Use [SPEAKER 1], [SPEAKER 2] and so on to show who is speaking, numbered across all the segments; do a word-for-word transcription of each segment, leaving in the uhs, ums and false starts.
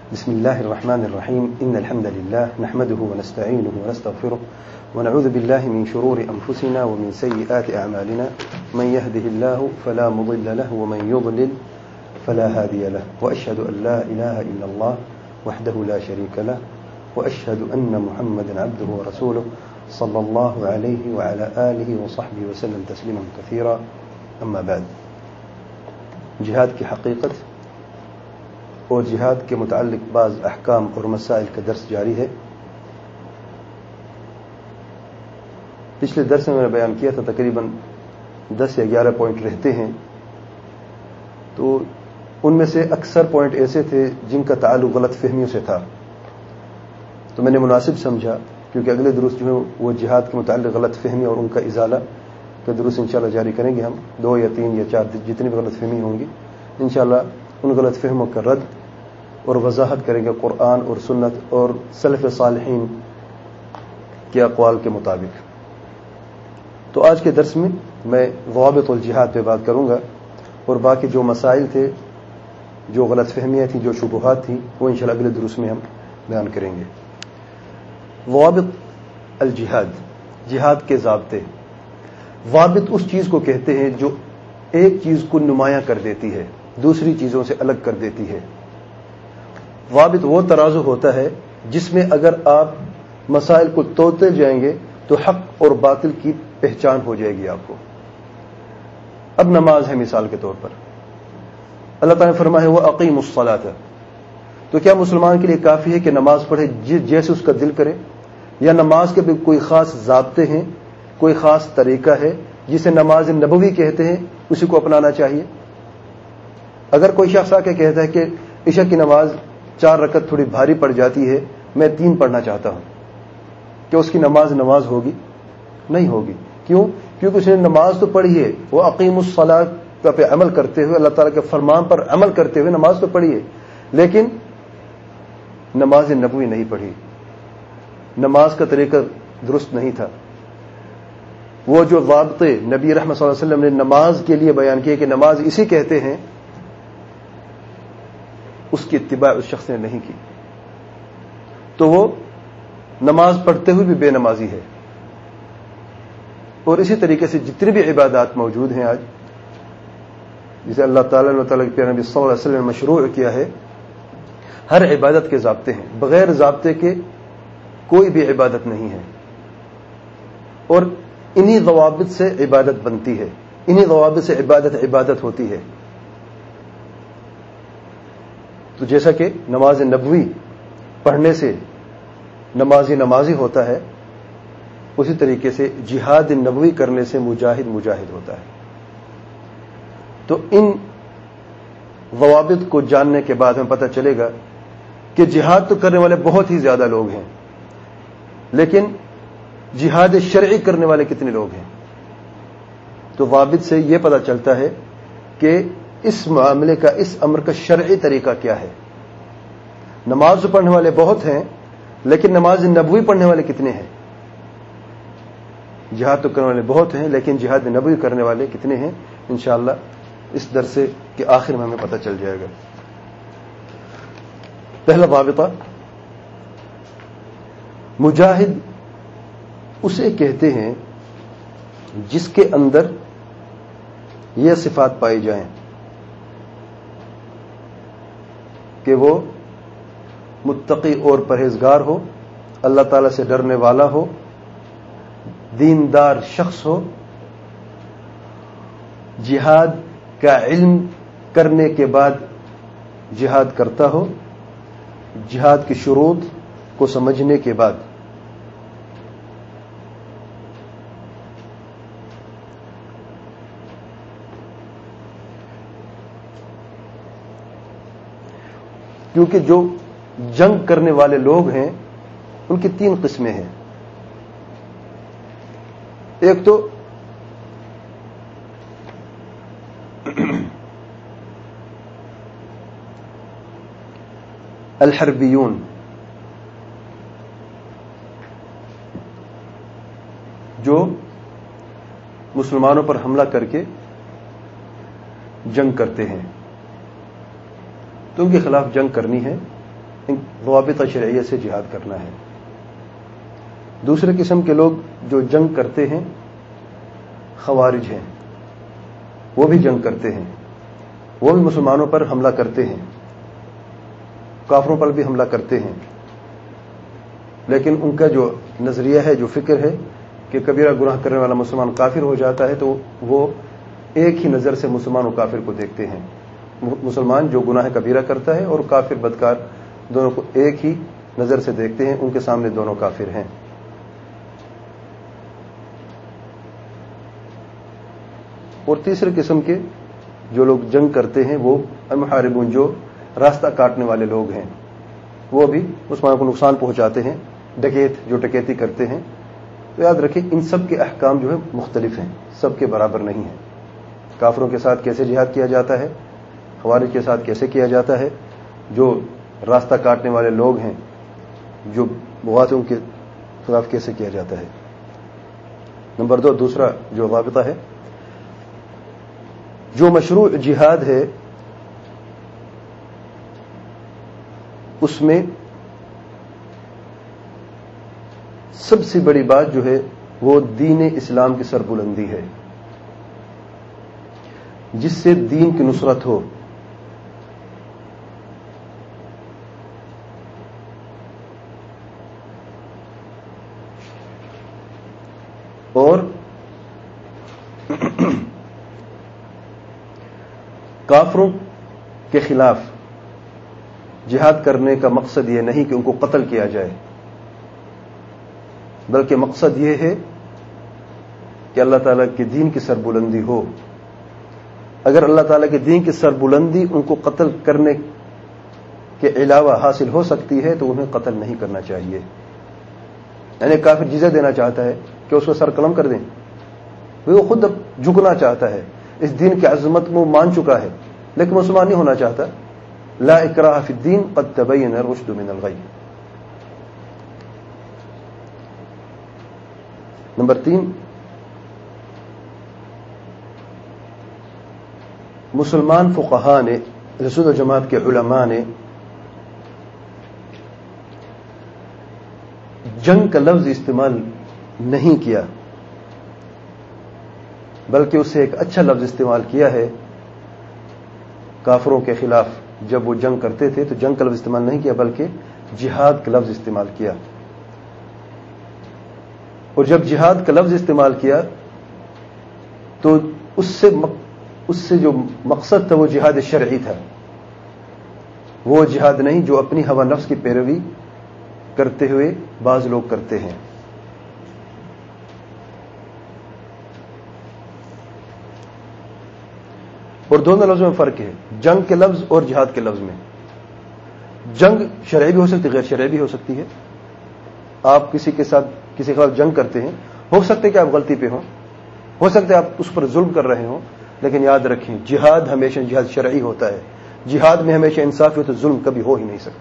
[SPEAKER 1] بسم الله الرحمن الرحيم إن الحمد لله نحمده ونستعينه ونستغفره ونعوذ بالله من شرور أنفسنا ومن سيئات أعمالنا من يهده الله فلا مضل له ومن يضلل فلا هادي له وأشهد أن لا إله إلا الله وحده لا شريك له وأشهد أن محمدا عبده ورسوله صلى الله عليه وعلى آله وصحبه وسلم تسليما كثيرا أما بعد. جہاد کی حقیقت اور جہاد کے متعلق بعض احکام اور مسائل کا درس جاری ہے. پچھلے درس میں میں نے بیان کیا تھا تقریباً دس یا گیارہ پوائنٹ رہتے ہیں, تو ان میں سے اکثر پوائنٹ ایسے تھے جن کا تعلق غلط فہمیوں سے تھا, تو میں نے مناسب سمجھا کیونکہ اگلے دروس جو ہے وہ جہاد کے متعلق غلط فہمی اور ان کا ازالہ کا دروس انشاءاللہ جاری کریں گے. ہم دو یا تین یا چار جتنی بھی غلط فہمی ہوں گی انشاءاللہ ان غلط فہموں کا رد اور وضاحت کریں گے قرآن اور سنت اور سلف صالحین کے اقوال کے مطابق. تو آج کے درس میں میں ضوابط الجہاد پہ بات کروں گا اور باقی جو مسائل تھے, جو غلط فہمیاں تھیں, جو شبہات تھیں, وہ انشاءاللہ اگلے دروس میں ہم بیان کریں گے. ضوابط الجہاد, جہاد کے ضابطے. ضابط اس چیز کو کہتے ہیں جو ایک چیز کو نمایاں کر دیتی ہے, دوسری چیزوں سے الگ کر دیتی ہے. ضابط وہ ترازو ہوتا ہے جس میں اگر آپ مسائل کو توڑتے جائیں گے تو حق اور باطل کی پہچان ہو جائے گی آپ کو. اب نماز ہے مثال کے طور پر, اللہ تعالیٰ نے فرمایا وہ اقیم الصلاۃ, تو کیا مسلمان کے لیے کافی ہے کہ نماز پڑھے جیسے اس کا دل کرے, یا نماز کے بھی کوئی خاص ضابطے ہیں, کوئی خاص طریقہ ہے جسے نماز نبوی کہتے ہیں, اسی کو اپنانا چاہیے؟ اگر کوئی شخص آ کے کہتا ہے کہ عشاء کی نماز چار رکعت تھوڑی بھاری پڑ جاتی ہے, میں تین پڑھنا چاہتا ہوں, کہ اس کی نماز نماز ہوگی؟ نہیں ہوگی. کیوں؟ کیونکہ اس نے نماز تو پڑھی ہے, وہ اقیم الصلاۃ پہ عمل کرتے ہوئے, اللہ تعالیٰ کے فرمان پر عمل کرتے ہوئے نماز تو پڑھی ہے, لیکن نماز نبوی نہیں پڑھی, نماز کا طریقہ درست نہیں تھا. وہ جو ضابطے نبی رحمت صلی اللہ علیہ وسلم نے نماز کے لیے بیان کیے کہ نماز اسی کہتے ہیں, اس کی اتباع اس شخص نے نہیں کی, تو وہ نماز پڑھتے ہوئے بھی بے نمازی ہے. اور اسی طریقے سے جتنی بھی عبادات موجود ہیں آج, جسے اللہ تعالیٰ نے تعالیٰ کے پیارے نبی صلی اللہ علیہ وسلم نے مشروع کیا ہے, ہر عبادت کے ضابطے ہیں, بغیر ضابطے کے کوئی بھی عبادت نہیں ہے. اور انہی ضوابط سے عبادت بنتی ہے, انہی ضوابط سے عبادت عبادت ہوتی ہے. تو جیسا کہ نماز نبوی پڑھنے سے نمازی نمازی ہوتا ہے, اسی طریقے سے جہاد نبوی کرنے سے مجاہد مجاہد ہوتا ہے. تو ان ضوابط کو جاننے کے بعد ہمیں پتہ چلے گا کہ جہاد تو کرنے والے بہت ہی زیادہ لوگ ہیں, لیکن جہاد شرعی کرنے والے کتنے لوگ ہیں. تو ضابط سے یہ پتہ چلتا ہے کہ اس معاملے کا, اس امر کا شرعی طریقہ کیا ہے. نماز پڑھنے والے بہت ہیں, لیکن نماز نبوی پڑھنے والے کتنے ہیں؟ جہاد تو کرنے والے بہت ہیں, لیکن جہاد نبوی کرنے والے کتنے ہیں؟ انشاءاللہ اس درس کے آخر میں ہمیں پتہ چل جائے گا. پہلا ضابطہ, مجاہد اسے کہتے ہیں جس کے اندر یہ صفات پائی جائیں کہ وہ متقی اور پرہیزگار ہو, اللہ تعالی سے ڈرنے والا ہو, دیندار شخص ہو, جہاد کا علم کرنے کے بعد جہاد کرتا ہو, جہاد کی شروط کو سمجھنے کے بعد. کیونکہ جو جنگ کرنے والے لوگ ہیں ان کی تین قسمیں ہیں. ایک تو الحربیون, جو مسلمانوں پر حملہ کر کے جنگ کرتے ہیں, تو ان کے خلاف جنگ کرنی ہے, ضوابط شرعیہ سے جہاد کرنا ہے۔ دوسرے قسم کے لوگ جو جنگ کرتے ہیں خوارج ہیں، وہ بھی جنگ کرتے ہیں، وہ بھی مسلمانوں پر حملہ کرتے ہیں، کافروں پر بھی حملہ کرتے ہیں، لیکن ان کا جو نظریہ ہے، جو فکر ہے کہ کبیرہ گناہ کرنے والا مسلمان کافر ہو جاتا ہے، تو وہ ایک ہی نظر سے مسلمان و کافر کو دیکھتے ہیں۔ مسلمان جو گناہ کبیرہ کرتا ہے اور کافر بدکار دونوں کو ایک ہی نظر سے دیکھتے ہیں، ان کے سامنے دونوں کافر ہیں۔ اور تیسرے قسم کے جو لوگ جنگ کرتے ہیں وہ المحاربون، جو راستہ کاٹنے والے لوگ ہیں، وہ بھی مسلمانوں کو نقصان پہنچاتے ہیں، ڈکیت جو ڈکیتی کرتے ہیں۔ تو یاد رکھیں ان سب کے احکام جو ہے مختلف ہیں، سب کے برابر نہیں ہیں۔ کافروں کے ساتھ کیسے جہاد کیا جاتا ہے، خوارج کے ساتھ کیسے کیا جاتا ہے، جو راستہ کاٹنے والے لوگ ہیں، جو بغات ہیں، ان کے خلاف کیسے کیا جاتا ہے۔ نمبر دو، دوسرا جو ضابطہ ہے، جو مشروع جہاد ہے اس میں سب سے بڑی بات جو ہے وہ دین اسلام کی سربلندی ہے، جس سے دین کی نصرت ہو۔ اور کافروں کے خلاف جہاد کرنے کا مقصد یہ نہیں کہ ان کو قتل کیا جائے، بلکہ مقصد یہ ہے کہ اللہ تعالیٰ کے دین کی سربلندی ہو۔ اگر اللہ تعالیٰ کے دین کی سربلندی ان کو قتل کرنے کے علاوہ حاصل ہو سکتی ہے تو انہیں قتل نہیں کرنا چاہیے۔ یعنی کافر جزیہ دینا چاہتا ہے کہ اس کو سر قلم کر دیں، وہ خود اب جھکنا چاہتا ہے، اس دین کی عظمت میں مان چکا ہے، لیکن مسلمان نہیں ہونا چاہتا۔ لا اکراہ فی الدین قد تبین الرشد من الغی۔ نمبر تین، مسلمان فقہاء نے، رسول و جماعت کے علماء نے جنگ کا لفظ استعمال نہیں کیا، بلکہ اس سے ایک اچھا لفظ استعمال کیا ہے۔ کافروں کے خلاف جب وہ جنگ کرتے تھے تو جنگ کا لفظ استعمال نہیں کیا، بلکہ جہاد کا لفظ استعمال کیا۔ اور جب جہاد کا لفظ استعمال کیا تو اس سے اس سے جو مقصد تھا وہ جہاد شرعی تھا، وہ جہاد نہیں جو اپنی ہوا نفس کی پیروی کرتے ہوئے بعض لوگ کرتے ہیں۔ اور دونوں لفظوں میں فرق ہے، جنگ کے لفظ اور جہاد کے لفظ میں۔ جنگ شرعی بھی ہو سکتی ہے، غیر شرعی بھی ہو سکتی ہے۔ آپ کسی کے ساتھ کسی کے خلاف جنگ کرتے ہیں، ہو سکتا ہے کہ آپ غلطی پہ ہوں، ہو سکتا ہے آپ اس پر ظلم کر رہے ہوں، لیکن یاد رکھیں جہاد ہمیشہ جہاد شرعی ہوتا ہے۔ جہاد میں ہمیشہ انصاف ہو تو ظلم کبھی ہو ہی نہیں سکتا۔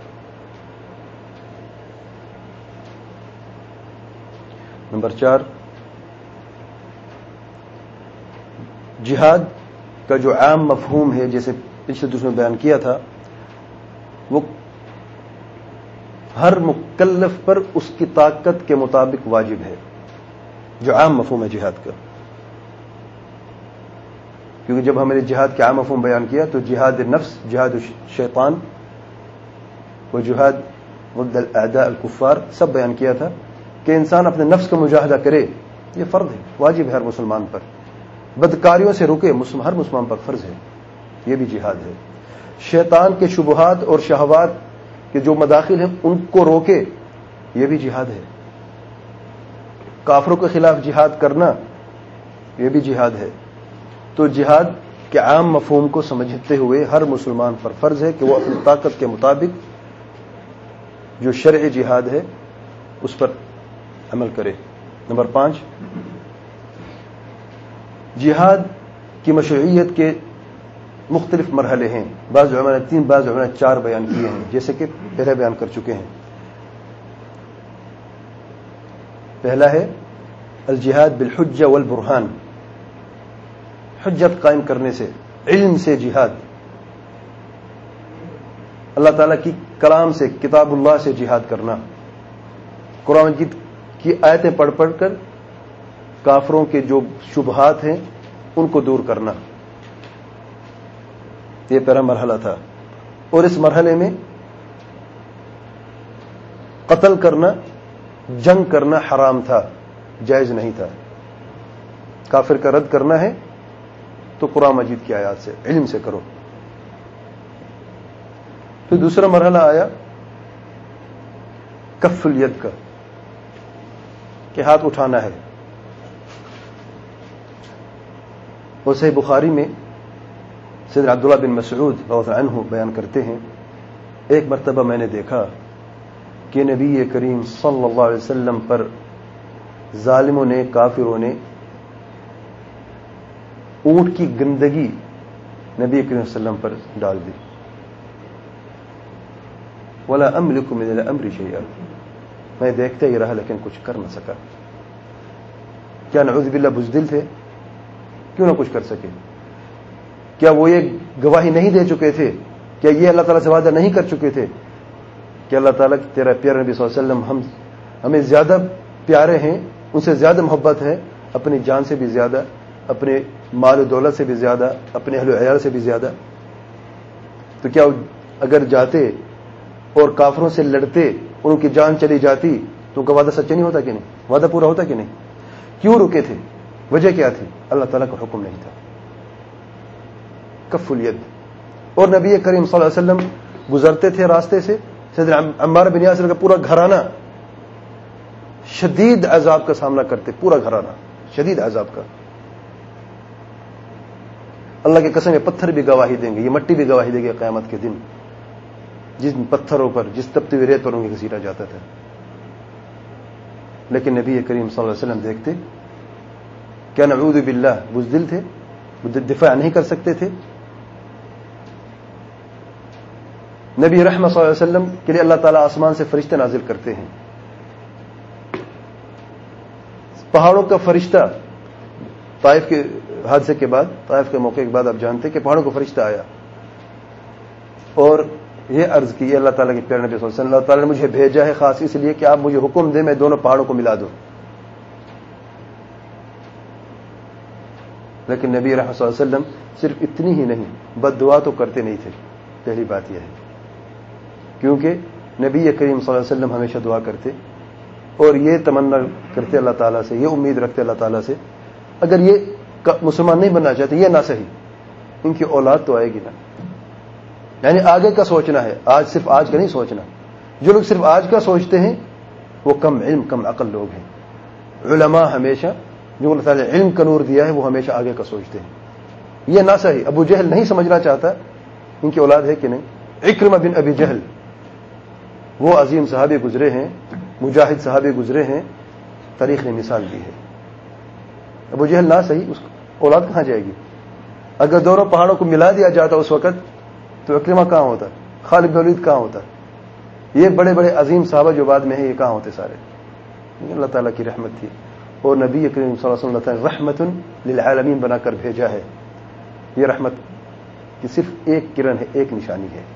[SPEAKER 1] نمبر چار، جہاد کا جو عام مفہوم ہے، جیسے پچھلے درس میں بیان کیا تھا، وہ ہر مکلف پر اس کی طاقت کے مطابق واجب ہے، جو عام مفہوم ہے جہاد کا۔ کیونکہ جب ہم نے جہاد کے عام مفہوم بیان کیا تو جہاد نفس، جہاد شیطان و جہاد ضد الاعداء الکفار سب بیان کیا تھا کہ انسان اپنے نفس کا مجاہدہ کرے، یہ فرض ہے، واجب ہے ہر مسلمان پر۔ بدکاریوں سے رکے، ہر مسلمان پر فرض ہے، یہ بھی جہاد ہے۔ شیطان کے شبہات اور شہوات کے جو مداخل ہیں ان کو روکے، یہ بھی جہاد ہے۔ کافروں کے خلاف جہاد کرنا، یہ بھی جہاد ہے۔ تو جہاد کے عام مفہوم کو سمجھتے ہوئے ہر مسلمان پر فرض ہے کہ وہ اپنی طاقت کے مطابق جو شرعی جہاد ہے اس پر عمل کرے۔ نمبر پانچ، جہاد کی مشروعیت کے مختلف مرحلے ہیں۔ بعض علماء نے تین، بعض علماء نے چار بیان کیے ہیں، جیسے کہ پہلے بیان کر چکے ہیں۔ پہلا ہے الجہاد بالحجہ والبرہان، حجت قائم کرنے سے، علم سے جہاد۔ اللہ تعالیٰ کی کلام سے، کتاب اللہ سے جہاد کرنا، قرآن مجید کی آیتیں پڑھ پڑھ کر کافروں کے جو شبہات ہیں ان کو دور کرنا، یہ پہلا مرحلہ تھا. اور اس مرحلے میں قتل کرنا، جنگ کرنا حرام تھا، جائز نہیں تھا. کافر کا رد کرنا ہے تو قرآن مجید کی آیات سے، علم سے کرو. پھر دوسرا مرحلہ آیا کف الید کا، کہ ہاتھ اٹھانا ہے. اور صحیح بخاری میں سیدنا عبداللہ بن مسعود رضی اللہ عنہ بیان کرتے ہیں، ایک مرتبہ میں نے دیکھا کہ نبی کریم صلی اللہ علیہ وسلم پر ظالموں نے، کافروں نے اونٹ کی گندگی نبی کریم صلی اللہ علیہ وسلم پر ڈال دی. ولا املک من الامر شیئا، میں دیکھتے ہی رہا لیکن کچھ کر نہ سکا. کیا نعوذ باللہ بزدل تھے؟ کیوں نہ کچھ کر سکے؟ کیا وہ یہ گواہی نہیں دے چکے تھے؟ کیا یہ اللہ تعالیٰ سے وعدہ نہیں کر چکے تھے کہ اللہ تعالیٰ تیرا پیارا نبی صلی اللہ علیہ وسلم ہم ہمیں زیادہ پیارے ہیں، ان سے زیادہ محبت ہے، اپنی جان سے بھی زیادہ، اپنے مال و دولت سے بھی زیادہ، اپنے اہل و عیال سے بھی زیادہ. تو کیا اگر جاتے اور کافروں سے لڑتے اور ان کی جان چلی جاتی تو ان کا وعدہ سچا نہیں ہوتا کہ نہیں؟ وعدہ پورا ہوتا کہ نہیں؟ کیوں رکے تھے؟ وجہ کیا تھی؟ اللہ تعالیٰ کا حکم نہیں تھا. کف الید. اور نبی کریم صلی اللہ علیہ وسلم گزرتے تھے راستے سے، سیدنا عمار بن یاسر کا پورا گھرانہ شدید عذاب کا سامنا کرتے، پورا گھرانہ شدید عذاب کا. اللہ کی قسم یہ پتھر بھی گواہی دیں گے، یہ مٹی بھی گواہی دے گی قیامت کے دن، جن پتھروں پر، جس تپتی ہوئی ریت پر ان کی گھسیٹا جاتا تھا. لیکن نبی کریم صلی اللہ علیہ وسلم دیکھتے، کیا نعوذ باللہ بزدل تھے؟ دفاع نہیں کر سکتے تھے؟ نبی رحمت صلی اللہ علیہ وسلم کے لیے اللہ تعالیٰ آسمان سے فرشتے نازل کرتے ہیں. پہاڑوں کا فرشتہ، طائف کے حادثے کے بعد، طائف کے موقع کے بعد آپ جانتے کہ پہاڑوں کا فرشتہ آیا اور یہ عرض کی، اللہ تعالیٰ کے پیارے نبی صلی اللہ علیہ وسلم، اللہ تعالیٰ نے مجھے بھیجا ہے خاص اس لیے کہ آپ مجھے حکم دیں میں دونوں پہاڑوں کو ملا دوں. لیکن نبی رحمت صلی اللہ علیہ وسلم صرف اتنی ہی نہیں، بد دعا تو کرتے نہیں تھے. پہلی بات یہ ہے کیونکہ نبی کریم صلی اللہ علیہ وسلم ہمیشہ دعا کرتے اور یہ تمنا کرتے اللہ تعالیٰ سے، یہ امید رکھتے اللہ تعالیٰ سے، اگر یہ مسلمان نہیں بننا چاہتے یہ نہ صحیح، ان کی اولاد تو آئے گی نا. یعنی آگے کا سوچنا ہے، آج صرف آج کا نہیں سوچنا. جو لوگ صرف آج کا سوچتے ہیں وہ کم علم کم عقل لوگ ہیں. علماء ہمیشہ، جو اللہ تعالیٰ نے علم کا نور دیا ہے، وہ ہمیشہ آگے کا سوچتے ہیں. یہ نہ صحیح. ابو جہل نہیں سمجھنا چاہتا ان کی اولاد ہے کہ نہیں. اکرمہ بن ابی جہل، وہ عظیم صحابی گزرے ہیں، مجاہد صحابی گزرے ہیں، تاریخ نے مثال دی ہے. ابو جہل نہ صحیح، اس اولاد کہاں جائے گی؟ اگر دونوں پہاڑوں کو ملا دیا جاتا اس وقت تو اکرمہ کہاں ہوتا، خالد بن ولید کہاں ہوتا، یہ بڑے بڑے عظیم صحابہ جو بعد میں ہیں یہ کہاں ہوتے سارے؟ اللہ تعالیٰ کی رحمت تھی اور نبی کریم صلی اللہ علیہ وسلم رحمت للعالمین بنا کر بھیجا ہے. یہ رحمت کی صرف ایک کرن ہے، ایک نشانی ہے.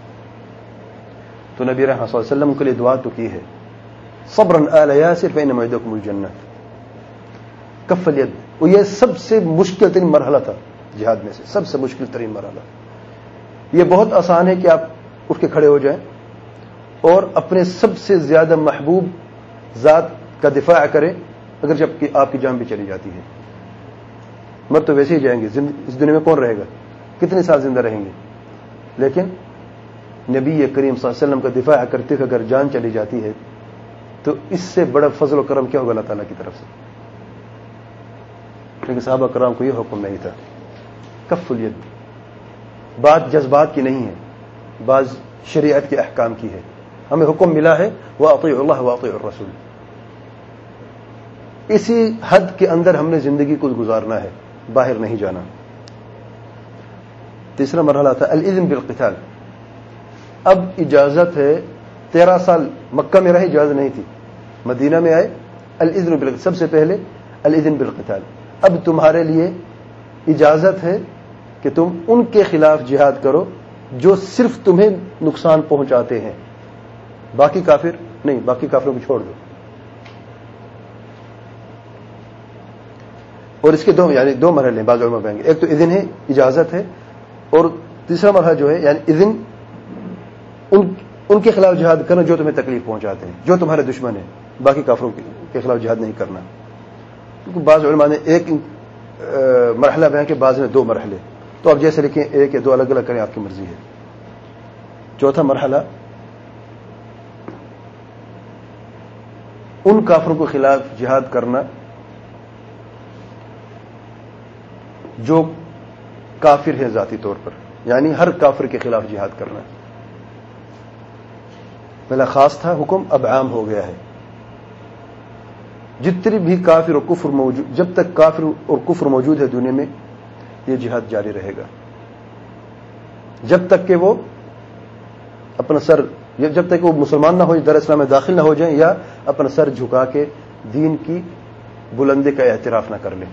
[SPEAKER 1] تو نبی رحمت صلی اللہ علیہ وسلم کے لیے دعا تو کی ہے، صبرا آل یاسر فإن موعدکم الجنہ. کف الید. اور یہ سب سے مشکل ترین مرحلہ تھا جہاد میں سے، سب سے مشکل ترین مرحلہ. یہ بہت آسان ہے کہ آپ اٹھ کے کھڑے ہو جائیں اور اپنے سب سے زیادہ محبوب ذات کا دفاع کریں، اگر جب کہ آپ کی جان بھی چلی جاتی ہے. مر تو ویسے ہی جائیں گے، اس دنیا میں کون رہے گا، کتنے سال زندہ رہیں گے. لیکن نبی کریم صلی اللہ علیہ وسلم کا دفاع کرتے ہوئے اگر جان چلی جاتی ہے تو اس سے بڑا فضل و کرم کیا ہوگا اللہ تعالیٰ کی طرف سے. لیکن صحابہ کرام کو یہ حکم نہیں تھا. کف الید. بات جذبات کی نہیں ہے، بعض شریعت کے احکام کی ہے. ہمیں حکم ملا ہے وَأَطِيعُوا اللَّهَ وَأَطِيعُوا الرَّسُولَ. اسی حد کے اندر ہم نے زندگی کو گزارنا ہے، باہر نہیں جانا. تیسرا مرحلہ تھا الاذن بالقتال. اب اجازت ہے. تیرہ سال مکہ میں رہے، اجازت نہیں تھی. مدینہ میں آئے، الاذن بالقتال. سب سے پہلے الاذن بالقتال. اب تمہارے لیے اجازت ہے کہ تم ان کے خلاف جہاد کرو جو صرف تمہیں نقصان پہنچاتے ہیں، باقی کافر نہیں، باقی کافروں کو چھوڑ دو. اور اس کے دو یعنی دو مرحلے ہیں، بعض علماء کہیں گے. ایک تو اذن ہے، اجازت ہے، اور تیسرا مرحلہ جو ہے یعنی اذن ان ان کے خلاف جہاد کرنا جو تمہیں تکلیف پہنچاتے ہیں، جو تمہارے دشمن ہیں. باقی کافروں کے خلاف جہاد نہیں کرنا. کیونکہ بعض علماء نے ایک مرحلہ بیان کہ بعض نے دو مرحلے. تو آپ جیسے لکھیں ایک یا دو الگ الگ کریں، آپ کی مرضی ہے. چوتھا مرحلہ ان کافروں کے خلاف جہاد کرنا جو کافر ہے ذاتی طور پر، یعنی ہر کافر کے خلاف جہاد کرنا. پہلا خاص تھا حکم، اب عام ہو گیا ہے. جتنی بھی کافر اور کفر موجود، جب تک کافر اور کفر موجود ہے دنیا میں، یہ جہاد جاری رہے گا جب تک کہ وہ اپنا سر جب تک کہ وہ مسلمان نہ ہو، در اسلام میں داخل نہ ہو جائیں، یا اپنا سر جھکا کے دین کی بلندی کا اعتراف نہ کر لیں.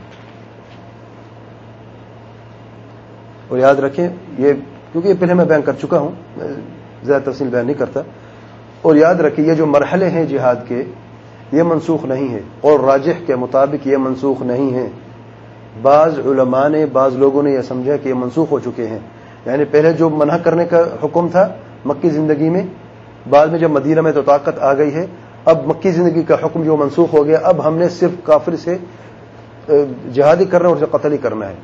[SPEAKER 1] اور یاد رکھیں یہ، کیونکہ یہ پہلے میں بیان کر چکا ہوں، زیادہ تفصیل بیان نہیں کرتا. اور یاد رکھیں یہ جو مرحلے ہیں جہاد کے، یہ منسوخ نہیں ہے، اور راجح کے مطابق یہ منسوخ نہیں ہے. بعض علماء نے، بعض لوگوں نے یہ سمجھا کہ یہ منسوخ ہو چکے ہیں. یعنی پہلے جو منع کرنے کا حکم تھا مکی زندگی میں، بعد میں جب مدینہ میں تو طاقت آ گئی ہے، اب مکی زندگی کا حکم جو منسوخ ہو گیا، اب ہم نے صرف کافر سے جہاد ہی کرنا اور اسے قتل ہی کرنا ہے.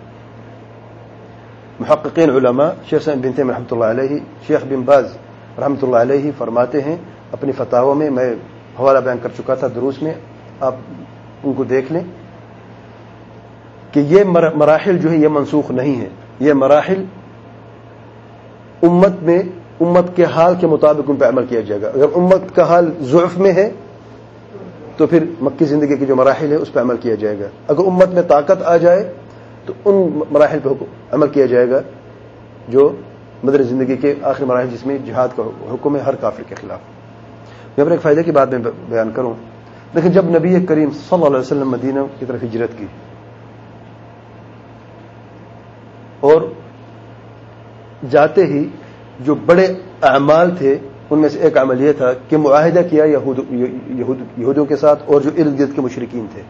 [SPEAKER 1] محققین علماء شیخ بن تیمیہ رحمۃ اللہ علیہ، شیخ بن باز رحمۃ اللہ علیہ فرماتے ہیں اپنی فتاوی میں، میں حوالہ بیان کر چکا تھا دروس میں، آپ ان کو دیکھ لیں، کہ یہ مراحل جو ہے یہ منسوخ نہیں ہے. یہ مراحل امت میں امت کے حال کے مطابق ان پہ عمل کیا جائے گا. اگر امت کا حال ضعف میں ہے تو پھر مکی زندگی کی جو مراحل ہے اس پہ عمل کیا جائے گا. اگر امت میں طاقت آ جائے تو ان مراحل پہ عمل کیا جائے گا جو مدنی زندگی کے آخری مراحل، جس میں جہاد کا حکم ہے ہر کافر کے خلاف. میں اپنے ایک فائدے کی بات میں بیان کروں. لیکن جب نبی کریم صلی اللہ علیہ وسلم مدینہ کی طرف ہجرت کی اور جاتے ہی جو بڑے اعمال تھے ان میں سے ایک عمل یہ تھا کہ معاہدہ کیا یہود یہودوں کے ساتھ اور جو ارد گرد کے مشرکین تھے.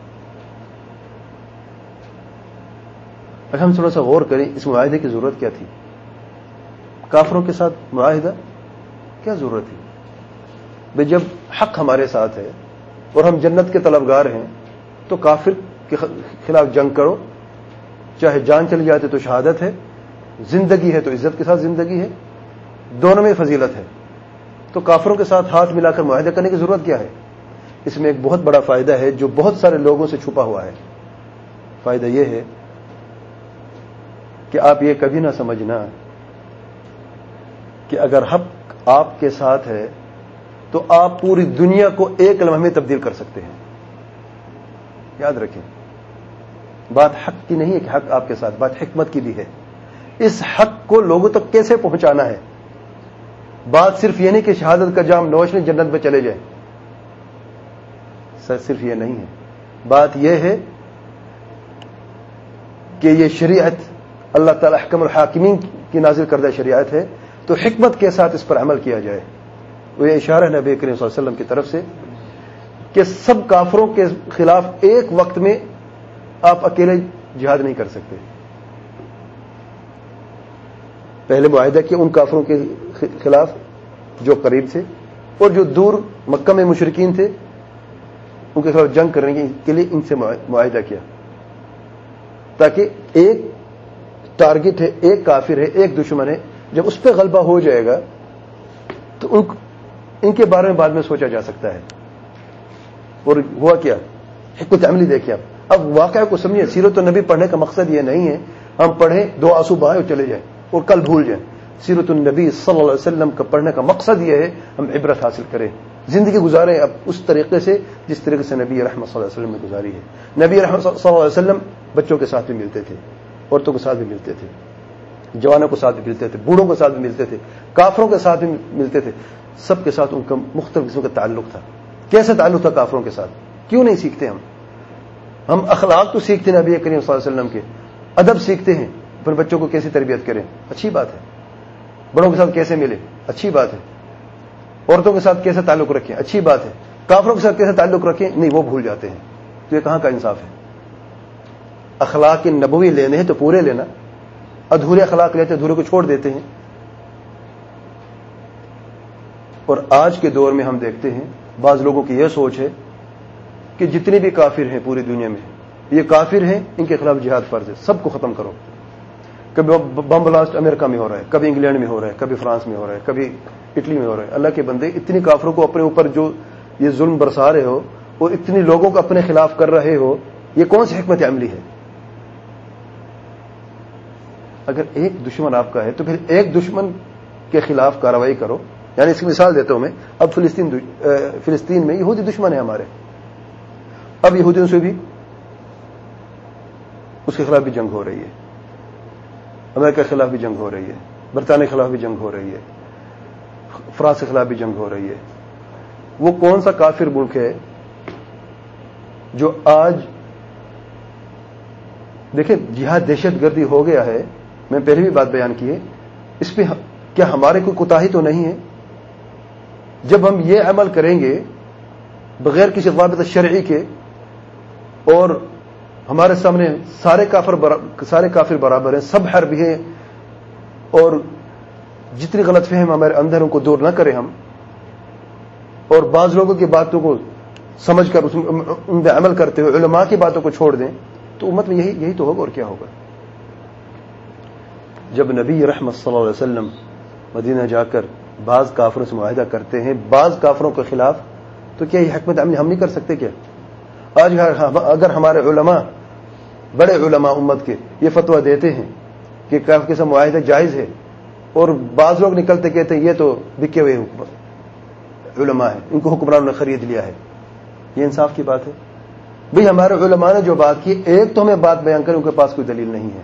[SPEAKER 1] اگر ہم تھوڑا سا غور کریں اس معاہدے کی ضرورت کیا تھی؟ کافروں کے ساتھ معاہدہ کیا ضرورت تھی؟ بھئی جب حق ہمارے ساتھ ہے اور ہم جنت کے طلبگار ہیں تو کافر کے خلاف جنگ کرو، چاہے جان چلی جاتے تو شہادت ہے، زندگی ہے تو عزت کے ساتھ زندگی ہے، دونوں میں فضیلت ہے. تو کافروں کے ساتھ ہاتھ ملا کر معاہدہ کرنے کی ضرورت کیا ہے؟ اس میں ایک بہت بڑا فائدہ ہے جو بہت سارے لوگوں سے چھپا ہوا ہے. فائدہ یہ ہے کہ آپ یہ کبھی نہ سمجھنا کہ اگر حق آپ کے ساتھ ہے تو آپ پوری دنیا کو ایک لمحے میں تبدیل کر سکتے ہیں. یاد رکھیں، بات حق کی نہیں ہے کہ حق آپ کے ساتھ، بات حکمت کی بھی ہے. اس حق کو لوگوں تک کیسے پہنچانا ہے. بات صرف یہ نہیں کہ شہادت کا جام نوش لیں جنت میں چلے جائیں، صرف یہ نہیں ہے. بات یہ ہے کہ یہ شریعت اللہ تعالی احکم الحاکمین کی نازل کردہ شریعت ہے، تو حکمت کے ساتھ اس پر عمل کیا جائے. وہ یہ اشارہ ہے نبی کریم صلی اللہ علیہ وسلم کی طرف سے کہ سب کافروں کے خلاف ایک وقت میں آپ اکیلے جہاد نہیں کر سکتے. پہلے معاہدہ کیا ان کافروں کے خلاف جو قریب تھے اور جو دور مکہ میں مشرکین تھے، ان کے خلاف جنگ کرنے کے لیے ان سے معاہدہ کیا، تاکہ ایک ٹارگٹ ہے، ایک کافر ہے، ایک دشمن ہے، جب اس پہ غلبہ ہو جائے گا تو ان ان کے بارے میں بعد میں سوچا جا سکتا ہے. اور ہوا کیا؟ حکمت عملی دیکھیں آپ. اب واقعہ کو سمجھیں. سیرت النبی پڑھنے کا مقصد یہ نہیں ہے ہم پڑھیں دو آنسو بہائیں اور چلے جائیں اور کل بھول جائیں. سیرت النبی صلی اللہ علیہ وسلم کا پڑھنے کا مقصد یہ ہے ہم عبرت حاصل کریں، زندگی گزاریں اب اس طریقے سے جس طریقے سے نبی رحمت صلی اللہ علیہ وسلم نے گزاری ہے. نبی رحمت صلی اللہ علیہ وسلم بچوں کے ساتھ بھی ملتے تھے، عورتوں کے ساتھ بھی ملتے تھے، جوانوں کے ساتھ بھی ملتے تھے، بوڑھوں کے ساتھ بھی ملتے تھے، کافروں کے ساتھ بھی ملتے تھے. سب کے ساتھ ان کا مختلف قسم کا تعلق تھا. کیسے تعلق تھا کافروں کے ساتھ؟ کیوں نہیں سیکھتے ہم ہم اخلاق تو سیکھتے ہیں نبی کریم صلی اللہ علیہ وسلم کے، ادب سیکھتے ہیں، اپنے بچوں کو کیسی تربیت کریں. اچھی بات ہے، بڑوں کے ساتھ کیسے ملے، اچھی بات ہے. عورتوں کے ساتھ کیسے تعلق رکھیں، اچھی بات ہے. کافروں کے ساتھ کیسے تعلق رکھیں، نہیں، وہ بھول جاتے ہیں. تو یہ کہاں کا انصاف ہے؟ اخلاق نبوی لینے ہیں تو پورے لینا، ادھورے اخلاق لیتے ادھورے کو چھوڑ دیتے ہیں. اور آج کے دور میں ہم دیکھتے ہیں بعض لوگوں کی یہ سوچ ہے کہ جتنے بھی کافر ہیں پوری دنیا میں، یہ کافر ہیں، ان کے خلاف جہاد فرض ہے، سب کو ختم کرو. کبھی بم بلاسٹ امریکہ میں ہو رہا ہے، کبھی انگلینڈ میں ہو رہا ہے، کبھی فرانس میں ہو رہا ہے، کبھی اٹلی میں ہو رہا ہے. اللہ کے بندے، اتنی کافروں کو اپنے اوپر جو یہ ظلم برسا رہے ہو اور اتنی لوگوں کو اپنے خلاف کر رہے ہو، یہ کون سی حکمت عملی ہے؟ اگر ایک دشمن آپ کا ہے تو پھر ایک دشمن کے خلاف کارروائی کرو. یعنی اس کی مثال دیتا ہوں میں. اب فلسطین فلسطین میں یہودی دشمن ہیں ہمارے، اب یہودیوں سے بھی اس کے خلاف بھی جنگ ہو رہی ہے، امریکہ کے خلاف بھی جنگ ہو رہی ہے، برطانیہ کے خلاف بھی جنگ ہو رہی ہے، فرانس کے خلاف بھی جنگ ہو رہی ہے. وہ کون سا کافر ملک ہے جو آج دیکھیں جہاد دہشت گردی ہو گیا ہے؟ میں پہلے بھی بات بیان کی ہے، اس پہ کیا ہمارے کوئی کوتاہی تو نہیں ہے؟ جب ہم یہ عمل کریں گے بغیر کسی ضابطہ شرعی کے، اور ہمارے سامنے سارے کافر سارے کافر برابر ہیں، سب حربی ہیں، اور جتنی غلط فہم ہمارے اندر ان کو دور نہ کریں ہم، اور بعض لوگوں کی باتوں کو سمجھ کر ان پہ عمل کرتے ہوئے علماء کی باتوں کو چھوڑ دیں، تو امت میں یہی یہی تو ہوگا. اور کیا ہوگا؟ جب نبی رحمت صلی اللہ علیہ وسلم مدینہ جا کر بعض کافروں سے معاہدہ کرتے ہیں بعض کافروں کے خلاف، تو کیا یہ حکمت عملی ہم نہیں کر سکتے کیا؟ آج اگر ہمارے علماء، بڑے علماء امت کے، یہ فتویٰ دیتے ہیں کہ کافر کے ساتھ معاہدہ جائز ہے، اور بعض لوگ نکلتے کہتے ہیں یہ تو بکے ہوئے علماء ہیں، ان کو حکمرانوں نے خرید لیا ہے، یہ انصاف کی بات ہے؟ بھئی ہمارے علماء نے جو بات کی، ایک تو ہمیں بات بیان کریں، ان کے پاس کوئی دلیل نہیں ہے.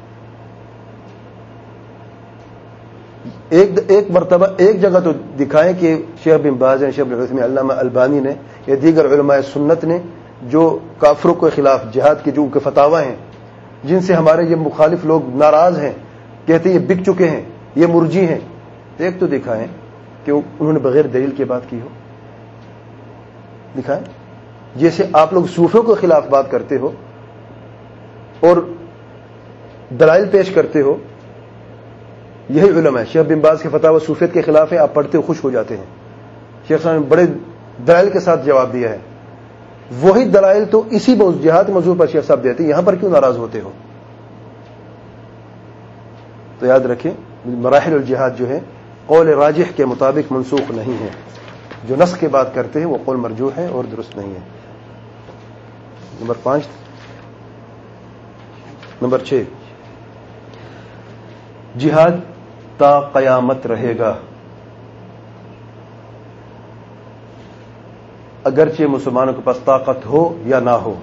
[SPEAKER 1] ایک ایک مرتبہ ایک جگہ تو دکھائیں کہ شیخ بن باز نے، شیخ بن عثیمین، علامہ البانی نے یا دیگر علماء سنت نے جو کافروں کے خلاف جہاد کے جو ان کے فتاوی ہیں، جن سے ہمارے یہ مخالف لوگ ناراض ہیں، کہتے ہیں یہ بک چکے ہیں، یہ مرجی ہیں، ایک تو دکھائیں کہ انہوں نے بغیر دلیل کی بات کی ہو. دکھائیں. جیسے آپ لوگ صوفیوں کے خلاف بات کرتے ہو اور دلائل پیش کرتے ہو، یہی علماء ہے. شیخ بن باز کے فتاوی صوفیت کے خلاف ہیں، آپ پڑھتے ہو خوش ہو جاتے ہیں. شیخ صاحب نے بڑے دلائل کے ساتھ جواب دیا ہے. وہی دلائل تو اسی جہاد موضوع پر شیخ صاحب دیتے ہیں، یہاں پر کیوں ناراض ہوتے ہو؟ تو یاد رکھیں مراحل الجہاد جو ہے قول راجح کے مطابق منسوخ نہیں ہے. جو نسخ کی بات کرتے ہیں وہ قول مرجوح ہے اور درست نہیں ہے. نمبر پانچ. نمبر چھ، جہاد تا قیامت رہے گا. اگرچہ مسلمانوں کے پاس طاقت ہو یا نہ ہو،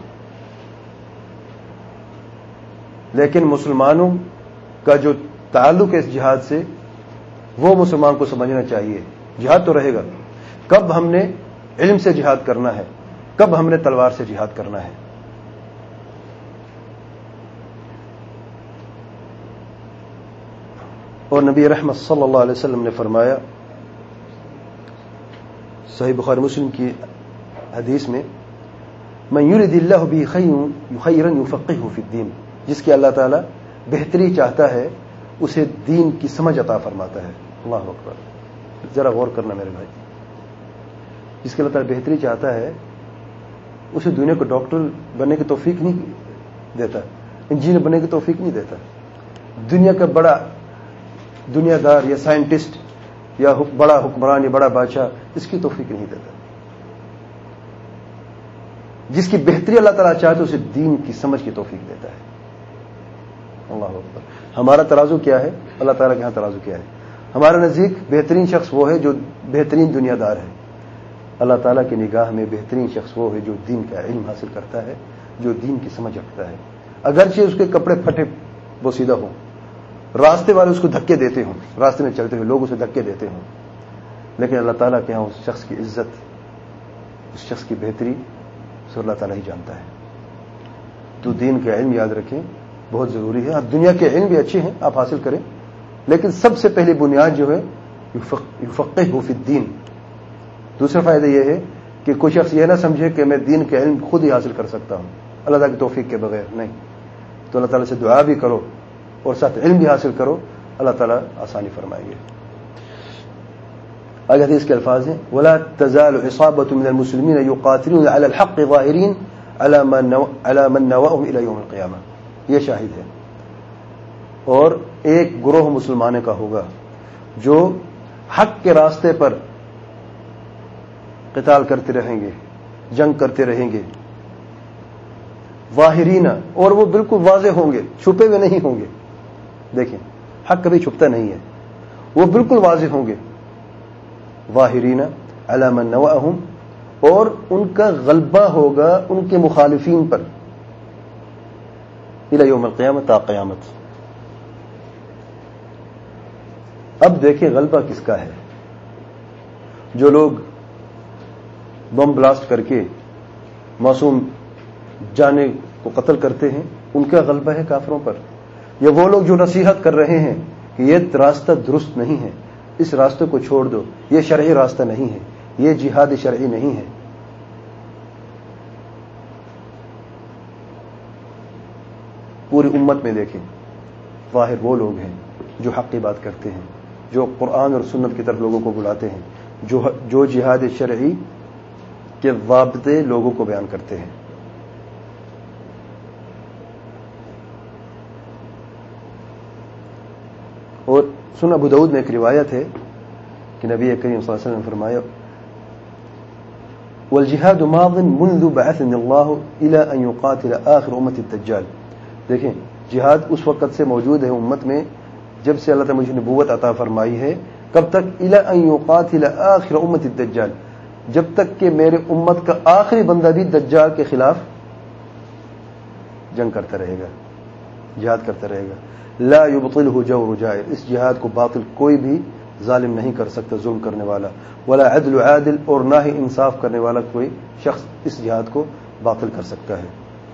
[SPEAKER 1] لیکن مسلمانوں کا جو تعلق ہے اس جہاد سے وہ مسلمان کو سمجھنا چاہیے. جہاد تو رہے گا. کب ہم نے علم سے جہاد کرنا ہے، کب ہم نے تلوار سے جہاد کرنا ہے. اور نبی رحمت صلی اللہ علیہ وسلم نے فرمایا صحیح بخاری مسلم کی حدیث میں، من یرد اللہ بہ خیرا یفقہہ فی الدین، جس کی اللہ تعالیٰ بہتری چاہتا ہے اسے دین کی سمجھ عطا فرماتا ہے. اللہ اکبر. ذرا غور کرنا میرے بھائی. جس کی اللہ تعالیٰ بہتری چاہتا ہے اسے دنیا کو ڈاکٹر بننے کی توفیق نہیں دیتا، انجینئر بننے کی توفیق نہیں دیتا، دنیا کا بڑا دنیا دار یا سائنٹسٹ یا بڑا حکمران یا بڑا بادشاہ اس کی توفیق نہیں دیتا. جس کی بہتری اللہ تعالیٰ چاہتے اسے دین کی سمجھ کی توفیق دیتا ہے. اللہ اکبر. ہمارا ترازو کیا ہے؟ اللہ تعالیٰ کے ہاں ترازو کیا ہے؟ ہمارے نزدیک بہترین شخص وہ ہے جو بہترین دنیا دار ہے. اللہ تعالیٰ کی نگاہ میں بہترین شخص وہ ہے جو دین کا علم حاصل کرتا ہے، جو دین کی سمجھ رکھتا ہے. اگرچہ اس کے کپڑے پھٹے بوسیدہ ہوں، راستے والے اس کو دھکے دیتے ہوں، راستے میں چلتے ہوئے لوگ اسے دھکے دیتے ہوں، لیکن اللہ تعالیٰ کے ہاں اس شخص کی عزت، اس شخص کی بہتری سو اللہ تعالیٰ ہی جانتا ہے. تو دین کا علم یاد رکھیں بہت ضروری ہے. اب دنیا کے علم بھی اچھے ہیں، آپ حاصل کریں، لیکن سب سے پہلی بنیاد جو ہے یفقہہ فی الدین. دوسرا فائدہ یہ ہے کہ کوئی شخص یہ نہ سمجھے کہ میں دین کے علم خود ہی حاصل کر سکتا ہوں اللہ تعالیٰ کی توفیق کے بغیر. نہیں, تو اللہ تعالیٰ سے دعا بھی کرو اور ساتھ علم بھی حاصل کرو, اللہ تعالیٰ آسانی فرمائیں گے. آگے حدیث کے الفاظ ہیں ولا تزال عصابة من المسلمين يقاتلون على الحق ظاهرين على من على من نواهم الى يوم القيامة. یہ شاہد ہے. اور ایک گروہ مسلمانوں کا ہوگا جو حق کے راستے پر قتال کرتے رہیں گے, جنگ کرتے رہیں گے, ظاہرین, اور وہ بالکل واضح ہوں گے, چھپے ہوئے نہیں ہوں گے. دیکھیں حق کبھی چھپتا نہیں ہے, وہ بالکل واضح ہوں گے. ظاہرین علی من نواهم, اور ان کا غلبہ ہوگا ان کے مخالفین پر الی یوم القیامت, تا قیامت. اب دیکھیں غلبہ کس کا ہے. جو لوگ بم بلاسٹ کر کے معصوم جانے کو قتل کرتے ہیں ان کا غلبہ ہے کافروں پر, یا وہ لوگ جو نصیحت کر رہے ہیں کہ یہ راستہ درست نہیں ہے, اس راستے کو چھوڑ دو, یہ شرعی راستہ نہیں ہے, یہ جہاد شرعی نہیں ہے. پوری امت میں دیکھیں ظاہر وہ لوگ ہیں جو حق کی بات کرتے ہیں, جو قرآن اور سنت کی طرف لوگوں کو بلاتے ہیں, جو جو جہاد شرعی کے ضابطے لوگوں کو بیان کرتے ہیں. اور سنن ابو داؤد میں ایک روایت ہے کہ نبی کریم صلی اللہ علیہ وسلم نے فرمایا والجہاد ماض منذ بعثني اللہ الى ان يقاتل آخر امت الدجال. دیکھیں جہاد اس وقت سے موجود ہے امت میں جب سے اللہ تعالی مجھے نبوت عطا فرمائی ہے. کب تک؟ الى ان يقاتل آخر امت الدجال, جب تک کہ میرے امت کا آخری بندہ بھی دجال کے خلاف جنگ کرتا رہے گا, جہاد کرتا رہے گا. لا يبطله جور جائر, اس جہاد کو باطل کوئی بھی ظالم نہیں کر سکتا, ظلم کرنے والا. ولا عدل عادل, اور نہ ہی انصاف کرنے والا کوئی شخص اس جہاد کو باطل کر سکتا ہے.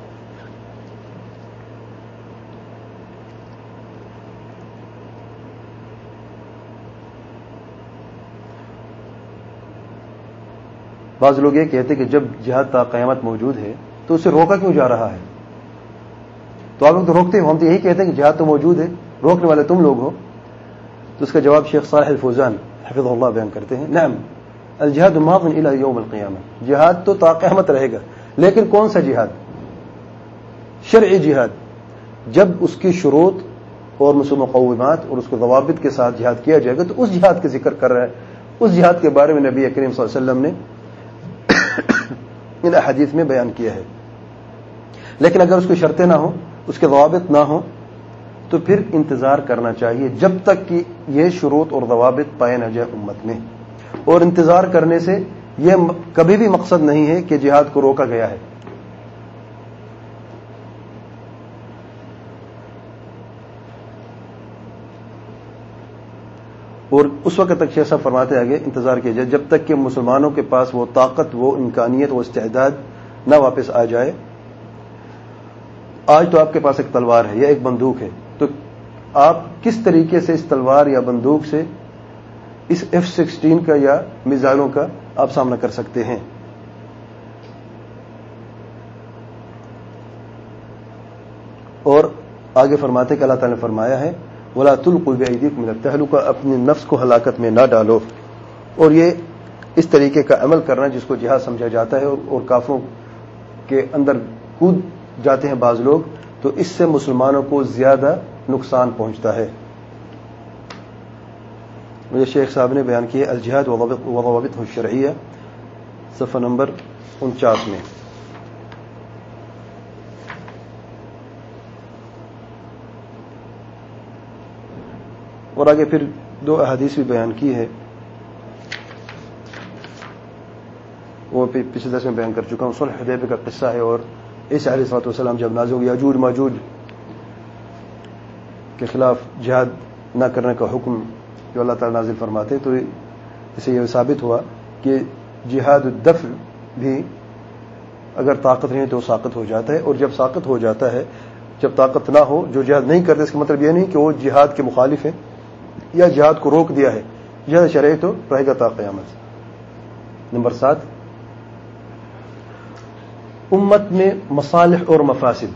[SPEAKER 1] بعض لوگ یہ کہتے کہ جب جہاد تا قیامت موجود ہے تو اسے روکا کیوں جا رہا ہے؟ تو آپ لوگ تو روکتے ہو, ہم تو یہی کہتے ہیں کہ جہاد تو موجود ہے, روکنے والے تم لوگ ہو. تو اس کا جواب شیخ صالح الفوزان حفظہ اللہ بیان کرتے ہیں نعم الجہاد ماض الی یوم القیامہ, جہاد تو تا قیامت رہے گا, لیکن کون سا جہاد؟ شرعی جہاد. جب اس کی شروط اور مقومات اور اس کے ضوابط کے ساتھ جہاد کیا جائے گا تو اس جہاد کا ذکر کر رہا ہے. اس جہاد کے بارے میں نبی کریم صلی اللہ علیہ وسلم نے ان احادیث میں بیان کیا ہے. لیکن اگر اس کی شرطیں نہ ہوں, اس کے ضوابط نہ ہوں, تو پھر انتظار کرنا چاہیے جب تک کہ یہ شروط اور ضوابط پائے نہ جائے امت میں. اور انتظار کرنے سے یہ کبھی بھی مقصد نہیں ہے کہ جہاد کو روکا گیا ہے. اور اس وقت تک شیخ صاحب فرماتے آگے انتظار کیا جائے جب تک کہ مسلمانوں کے پاس وہ طاقت, وہ امکانیت, وہ استعداد نہ واپس آ جائے. آج تو آپ کے پاس ایک تلوار ہے یا ایک بندوق ہے, تو آپ کس طریقے سے اس تلوار یا بندوق سے اس ایف سکسٹین کا یا میزائلوں کا آپ سامنا کر سکتے ہیں؟ اور آگے فرماتے کہ اللہ تعالی نے فرمایا ہے وَلَا تُلْقُوا بِأَيْدِيكُمْ إِلَى التَّهْلُكَةِ, اپنی نفس کو ہلاکت میں نہ ڈالو. اور یہ اس طریقے کا عمل کرنا جس کو جہاد سمجھا جاتا ہے, اور کافروں کے اندر کود جاتے ہیں بعض لوگ, تو اس سے مسلمانوں کو زیادہ نقصان پہنچتا ہے. مجھے شیخ صاحب نے بیان کیا الجہاد وضوابطہ الشرعیہ, صفحہ نمبر انچاس میں. اور آگے پھر دو احادیث بھی بیان کی ہے, وہ پچھلے درس میں بیان کر چکا ہوں. صلح حدیبیہ کا قصہ ہے, اور عیسیٰ علیہ الصلوۃ والسلام جب نازل ہوئے یاجوج ماجوج کے خلاف جہاد نہ کرنے کا حکم جو اللہ تعالی نازل فرماتے, تو اسے یہ ثابت ہوا کہ جہاد الدفع بھی اگر طاقت نہیں تو ساقط ہو جاتا ہے, اور جب ساقط ہو جاتا ہے, جب طاقت نہ ہو, جو جہاد نہیں کرتے, اس کا مطلب یہ نہیں کہ وہ جہاد کے مخالف ہیں, یا جہاد کو روک دیا ہے، جہاد شرعی تو رہے گا تا قیامت۔ نمبر سات، امت میں مصالح اور مفاسد،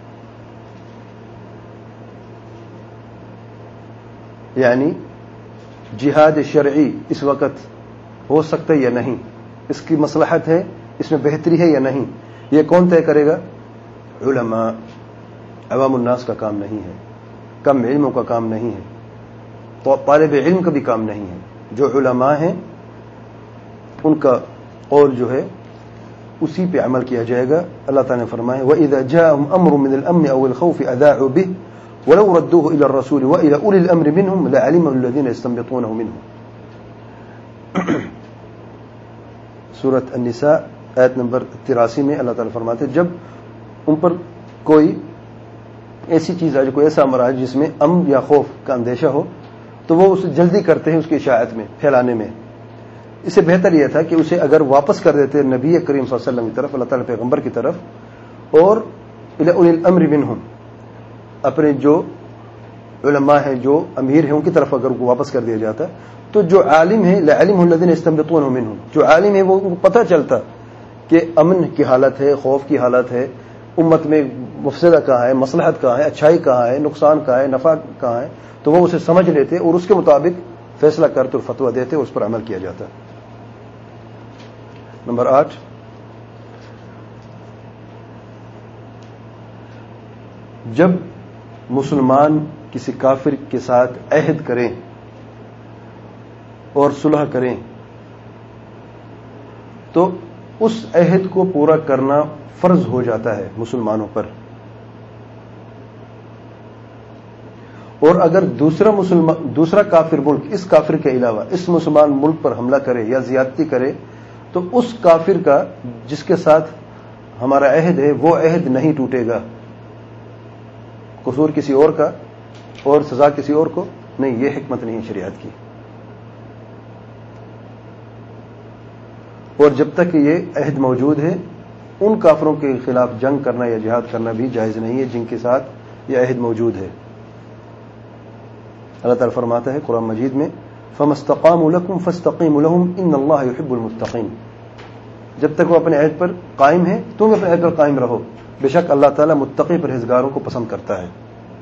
[SPEAKER 1] یعنی جہاد شرعی اس وقت ہو سکتا ہے یا نہیں، اس کی مصلحت ہے، اس میں بہتری ہے یا نہیں، یہ کون طے کرے گا؟ علماء۔ عوام الناس کا کام نہیں ہے، کم علموں کا کام نہیں ہے، تو طالب علم کا بھی کام نہیں ہے۔ جو علماء ہیں ان کا قول جو ہے اسی پہ عمل کیا جائے گا۔ اللہ تعالیٰ نے فرمایا وَإِذَا جَاءَهُمْ أَمْرٌ مِّنَ الْأَمْنِ أَوِ الْخَوْفِ أَذَاعُوا بِهِ وَلَوْ رَدُّوهُ إِلَى الرَّسُولِ وَإِلَى أُولِي الْأَمْرِ مِنْهُمْ لَعَلِمَهُ الَّذِينَ يَسْتَنبِطُونَهُ مِنْهُمْ۔ سورۃ النساء آیت نمبر تراسی میں اللہ تعالیٰ فرماتے ہیں جب ان پر کوئی ایسی چیز آ جائے، کوئی ایسا امر آ جائے جس میں امن یا خوف کا اندیشہ ہو، تو وہ اسے جلدی کرتے ہیں اس کی اشاعت میں، پھیلانے میں۔ اس سے بہتر یہ تھا کہ اسے اگر واپس کر دیتے نبی کریم صلی اللہ علیہ وسلم کی طرف، اللہ تعالیٰ پیغمبر کی طرف، اور الی اولی الامر منہم، اپنے جو علماء ہیں، جو امیر ہیں، ان کی طرف اگر واپس کر دیا جاتا تو جو عالم ہیں لعلمہ الذین یستنبطونہ منہم، جو عالم ہے وہ ان کو پتہ چلتا کہ امن کی حالت ہے، خوف کی حالت ہے، امت میں مفسدہ کہاں ہے، مصلحت کہاں ہے، اچھائی کہاں ہے، نقصان کہاں ہے، نفع کہاں ہے، تو وہ اسے سمجھ لیتے اور اس کے مطابق فیصلہ کرتے اور فتویٰ دیتے اور اس پر عمل کیا جاتا۔ نمبر آٹھ، جب مسلمان کسی کافر کے ساتھ عہد کریں اور صلح کریں تو اس عہد کو پورا کرنا فرض ہو جاتا ہے مسلمانوں پر، اور اگر دوسرا مسلمان دوسرا کافر ملک اس کافر کے علاوہ اس مسلمان ملک پر حملہ کرے یا زیادتی کرے تو اس کافر کا جس کے ساتھ ہمارا عہد ہے وہ عہد نہیں ٹوٹے گا، قصور کسی اور کا اور سزا کسی اور کو نہیں، یہ حکمت نہیں شریعت کی۔ اور جب تک یہ عہد موجود ہے ان کافروں کے خلاف جنگ کرنا یا جہاد کرنا بھی جائز نہیں ہے جن کے ساتھ یہ عہد موجود ہے۔ اللہ تعالیٰ فرماتا ہے قرآن مجید میں فَمَا اسْتَقَامُوا لَكُمْ فَاسْتَقِيمُوا لَهُمْ إِنَّ اللَّهَ يُحِبُّ الْمُتَّقِينَ، جب تک وہ اپنے عہد پر قائم ہیں تم اپنے عہد پر قائم رہو، بے شک اللہ تعالیٰ متقی پرہیزگاروں کو پسند کرتا ہے۔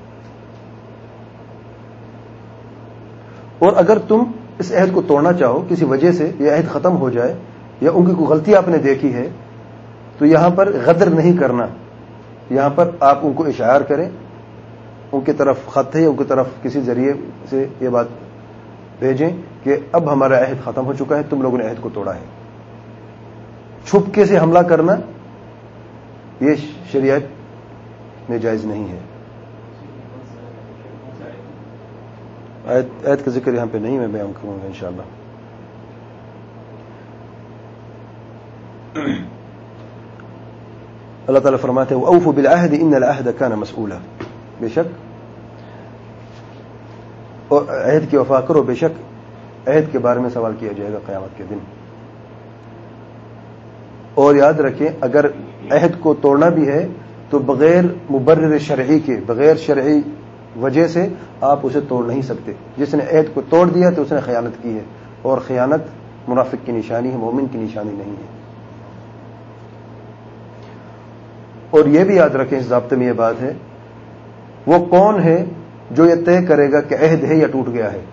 [SPEAKER 1] اور اگر تم اس عہد کو توڑنا چاہو کسی وجہ سے، یہ عہد ختم ہو جائے یا ان کی کوئی غلطی آپ نے دیکھی ہے، تو یہاں پر غدر نہیں کرنا، یہاں پر آپ ان کو اشعار کریں، ان کی طرف خط ہے، ان کی طرف کسی ذریعے سے یہ بات بھیجیں کہ اب ہمارا عہد ختم ہو چکا ہے، تم لوگوں نے عہد کو توڑا ہے۔ چھپکے سے حملہ کرنا یہ شریعت میں جائز نہیں ہے۔ آیت آیت کا ذکر یہاں پہ نہیں، میں بیان کروں گا انشاءاللہ۔ اللہ تعالیٰ فرماتے ہیں وَأَوْفُوا بِالْعَهْدِ إِنَّ الْعَهْدَ كَانَ مَسْئُولًا، بے شک اور عہد کی وفا کرو، بے شک عہد کے بارے میں سوال کیا جائے گا قیامت کے دن۔ اور یاد رکھیں اگر عہد کو توڑنا بھی ہے تو بغیر مبرر شرعی کے، بغیر شرعی وجہ سے آپ اسے توڑ نہیں سکتے۔ جس نے عہد کو توڑ دیا تو اس نے خیانت کی ہے، اور خیانت منافق کی نشانی ہے، مومن کی نشانی نہیں ہے۔ اور یہ بھی یاد رکھیں اس ضابطے میں یہ بات ہے، وہ کون ہے جو یہ طے کرے گا کہ عہد ہے یا ٹوٹ گیا ہے؟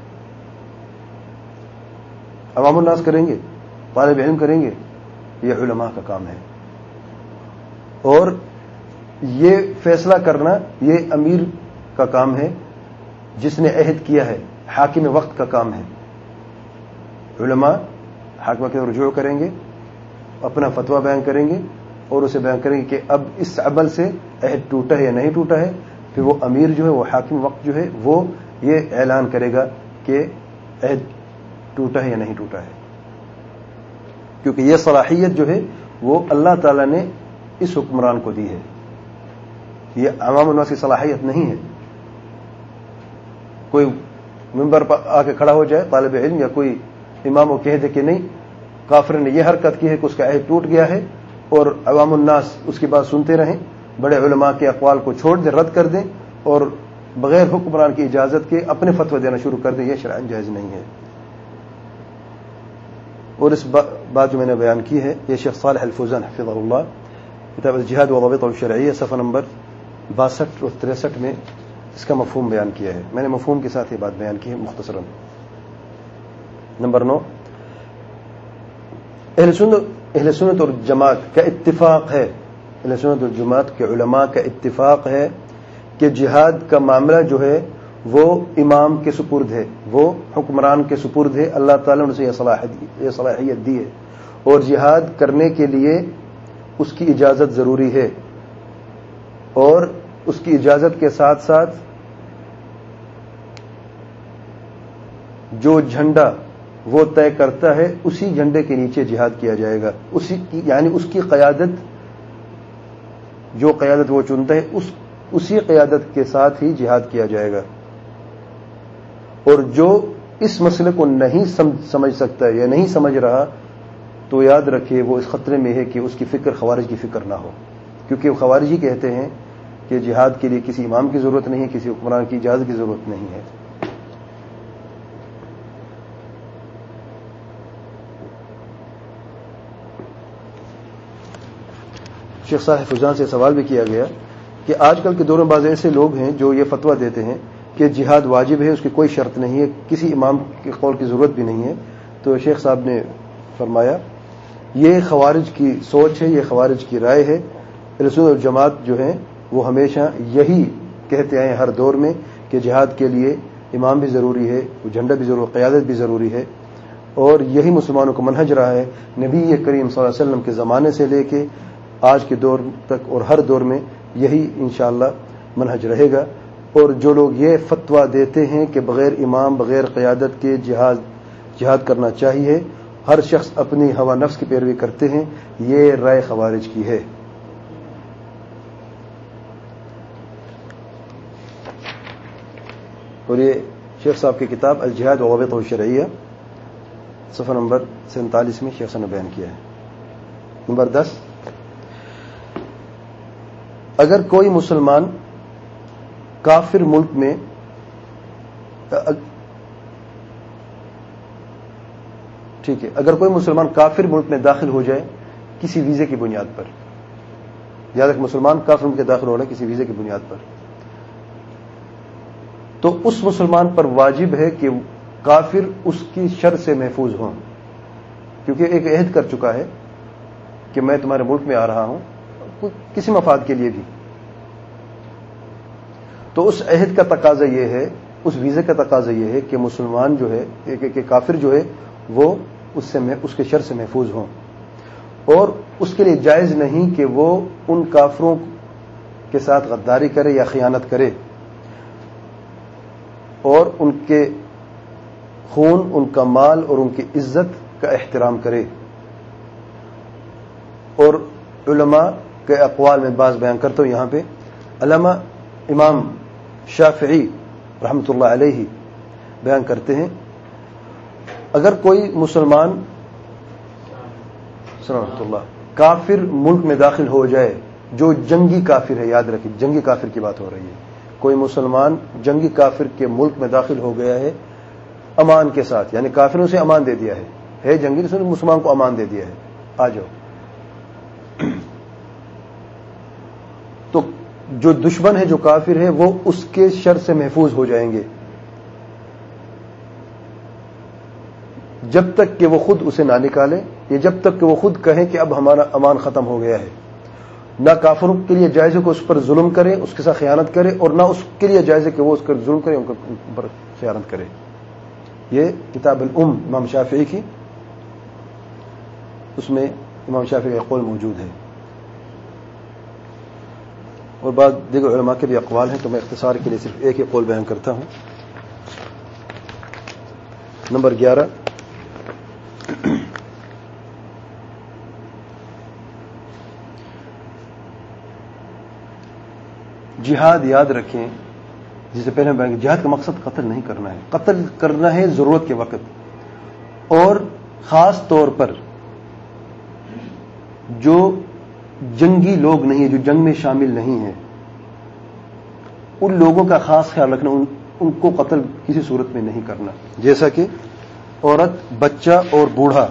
[SPEAKER 1] عوام الناس کریں گے؟ طالب علم کریں گے؟ یہ علماء کا کام ہے۔ اور یہ فیصلہ کرنا یہ امیر کا کام ہے جس نے عہد کیا ہے، حاکم وقت کا کام ہے۔ علماء حاکم کے رجوع کریں گے، اپنا فتویٰ بیان کریں گے اور اسے بیان کریں گے کہ اب اس عمل سے عہد ٹوٹا ہے یا نہیں ٹوٹا ہے۔ پھر وہ امیر جو ہے، وہ حاکم وقت جو ہے، وہ یہ اعلان کرے گا کہ عہد ٹوٹا ہے یا نہیں ٹوٹا ہے، کیونکہ یہ صلاحیت جو ہے وہ اللہ تعالیٰ نے اس حکمران کو دی ہے، یہ عوام الناس کی صلاحیت نہیں ہے۔ کوئی ممبر پر آ کے کھڑا ہو جائے طالب علم یا کوئی امام وہ کہہ دے کہ نہیں کافر نے یہ حرکت کی ہے کہ اس کا عہد ٹوٹ گیا ہے، اور عوام الناس اس کی بات سنتے رہیں، بڑے علماء کے اقوال کو چھوڑ دیں، رد کر دیں، اور بغیر حکمران کی اجازت کے اپنے فتویٰ دینا شروع کر دیں، یہ شرعاً جائز نہیں ہے. اور اس بات جو میں نے بیان کی ہے یہ شیخ صالح الفوزان حفظہ اللہ کتاب الجہاد وضوابطہ الشرعیہ صفحہ نمبر باسٹھ اور تریسٹھ میں اس کا مفہوم بیان کیا ہے. میں نے مفہوم کے ساتھ یہ بات بیان کی ہے مختصراً. نمبر نو، اہل سنت اہل سنت اور جماعت کا اتفاق ہے، اہل سنت اور جماعت کے علماء کا اتفاق ہے کہ جہاد کا معاملہ جو ہے وہ امام کے سپرد ہے، وہ حکمران کے سپرد ہے. اللہ تعالیٰ نے اسے یہ صلاحیت دی ہے اور جہاد کرنے کے لیے اس کی اجازت ضروری ہے، اور اس کی اجازت کے ساتھ ساتھ جو جھنڈا وہ طے کرتا ہے اسی جھنڈے کے نیچے جہاد کیا جائے گا. اسی کی یعنی اس کی قیادت، جو قیادت وہ چنتا ہے اس اسی قیادت کے ساتھ ہی جہاد کیا جائے گا. اور جو اس مسئلے کو نہیں سمجھ سکتا یا نہیں سمجھ رہا تو یاد رکھیے وہ اس خطرے میں ہے کہ اس کی فکر خوارج کی فکر نہ ہو، کیونکہ وہ خوارج ہی کہتے ہیں کہ جہاد کے لیے کسی امام کی ضرورت نہیں، کسی حکمران کی اجازت کی ضرورت نہیں ہے. شیخ صالح فوزان سے سوال بھی کیا گیا کہ آج کل کے دور میں بعض ایسے لوگ ہیں جو یہ فتویٰ دیتے ہیں کہ جہاد واجب ہے، اس کی کوئی شرط نہیں ہے، کسی امام کے قول کی ضرورت بھی نہیں ہے. تو شیخ صاحب نے فرمایا یہ خوارج کی سوچ ہے، یہ خوارج کی رائے ہے. اہل سنت والجماعت جو ہیں وہ ہمیشہ یہی کہتے آئے ہر دور میں کہ جہاد کے لیے امام بھی ضروری ہے، جھنڈا بھی ضروری، قیادت بھی ضروری ہے، اور یہی مسلمانوں کو منہج رہا ہے نبی کریم صلی اللہ علیہ وسلم کے زمانے سے لے کے آج کے دور تک، اور ہر دور میں یہی انشاءاللہ منہج رہے گا. اور جو لوگ یہ فتویٰ دیتے ہیں کہ بغیر امام بغیر قیادت کے جہاد جہاد کرنا چاہیے، ہر شخص اپنی ہوا نفس کی پیروی کرتے ہیں، یہ رائے خوارج کی ہے. اور یہ شیخ صاحب کی کتاب الجہاد وضوابطہ الشرعیہ صفحہ نمبر سینتالیس میں شیخ صاحب نے بیان کیا ہے. نمبر دس، اگر کوئی مسلمان کافر ملک میں ٹھیک ہے اگر کوئی مسلمان کافر ملک میں داخل ہو جائے کسی ویزے کی بنیاد پر، یاد رکھ مسلمان کافر ملک میں داخل ہو رہا ہے کسی ویزے کی بنیاد پر، تو اس مسلمان پر واجب ہے کہ کافر اس کی شر سے محفوظ ہوں، کیونکہ ایک عہد کر چکا ہے کہ میں تمہارے ملک میں آ رہا ہوں کسی مفاد کے لیے بھی. تو اس عہد کا تقاضا یہ ہے، اس ویزے کا تقاضا یہ ہے کہ مسلمان جو ہے کہ کافر جو ہے وہ اس سے اس کے شر سے محفوظ ہوں، اور اس کے لیے جائز نہیں کہ وہ ان کافروں کے ساتھ غداری کرے یا خیانت کرے، اور ان کے خون، ان کا مال اور ان کی عزت کا احترام کرے. اور علماء کے اقوال میں بعض بیان کرتا ہوں یہاں پہ. علامہ امام شافعی رحمۃ اللہ علیہ بیان کرتے ہیں اگر کوئی مسلمان رحمۃ اللہ کافر ملک میں داخل ہو جائے جو جنگی کافر ہے، یاد رکھیں جنگی کافر کی بات ہو رہی ہے، کوئی مسلمان جنگی کافر کے ملک میں داخل ہو گیا ہے امان کے ساتھ، یعنی کافروں سے امان دے دیا ہے، ہے جنگی نے مسلمان کو امان دے دیا ہے، آ جاؤ، تو جو دشمن ہے جو کافر ہے وہ اس کے شر سے محفوظ ہو جائیں گے جب تک کہ وہ خود اسے نہ نکالے، یا جب تک کہ وہ خود کہیں کہ اب ہمارا امان ختم ہو گیا ہے. نہ کافروں کے لیے جائز ہے کہ اس پر ظلم کرے، اس کے ساتھ خیانت کرے، اور نہ اس کے لیے جائز ہے کہ وہ اس پر ظلم کرے، ان پر خیانت کرے. یہ کتاب الام امام شافعی کی، اس میں امام شافعی کا قول موجود ہے، اور بعض دیگر علماء کے بھی اقوال ہیں، تو میں اختصار کے لیے صرف ایک ہی قول بیان کرتا ہوں. نمبر گیارہ، جہاد یاد رکھیں، جسے پہلے میں بیان کیا، جہاد کا مقصد قتل نہیں کرنا ہے، قتل کرنا ہے ضرورت کے وقت، اور خاص طور پر جو جنگی لوگ نہیں ہیں، جو جنگ میں شامل نہیں ہیں، ان لوگوں کا خاص خیال رکھنا، ان, ان کو قتل کسی صورت میں نہیں کرنا، جیسا کہ عورت، بچہ اور بوڑھا،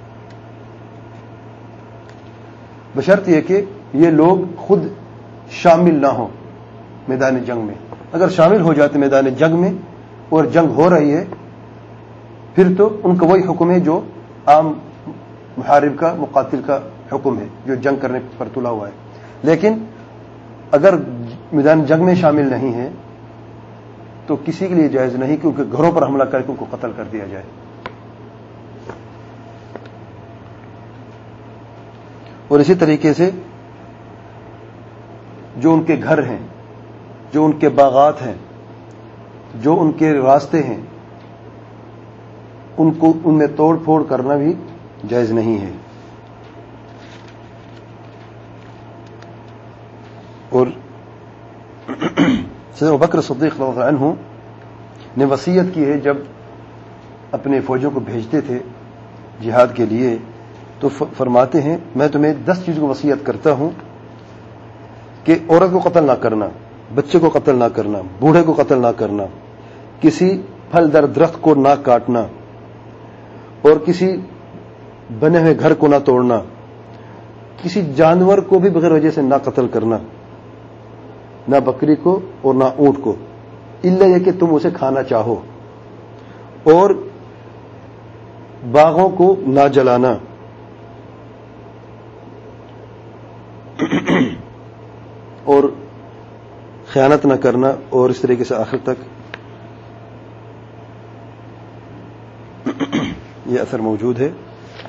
[SPEAKER 1] بشرط یہ کہ یہ لوگ خود شامل نہ ہوں میدان جنگ میں۔ اگر شامل ہو جاتے میدان جنگ میں اور جنگ ہو رہی ہے، پھر تو ان کا وہی حکم ہے جو عام محارب کا، مقاتل کا حکم ہے، جو جنگ کرنے پر تلا ہوا ہے۔ لیکن اگر میدان جنگ میں شامل نہیں ہے تو کسی کے لیے جائز نہیں کہ ان کے گھروں پر حملہ کر کے ان کو قتل کر دیا جائے۔ اور اسی طریقے سے جو ان کے گھر ہیں، جو ان کے باغات ہیں، جو ان کے راستے ہیں، ان کو ان میں توڑ پھوڑ کرنا بھی جائز نہیں ہے۔ اور سیدنا ابوبکر صدیق رضی اللہ عنہ نے وصیت کی ہے، جب اپنے فوجوں کو بھیجتے تھے جہاد کے لیے تو فرماتے ہیں میں تمہیں دس چیزوں کو وصیت کرتا ہوں کہ عورت کو قتل نہ کرنا، بچے کو قتل نہ کرنا، بوڑھے کو قتل نہ کرنا، کسی پھلدار درخت کو نہ کاٹنا، اور کسی بنے ہوئے گھر کو نہ توڑنا، کسی جانور کو بھی بغیر وجہ سے نہ قتل کرنا، نہ بکری کو اور نہ اونٹ کو، الا یہ کہ تم اسے کھانا چاہو، اور باغوں کو نہ جلانا، اور خیانت نہ کرنا، اور اس طریقے سے آخر تک یہ اثر موجود ہے۔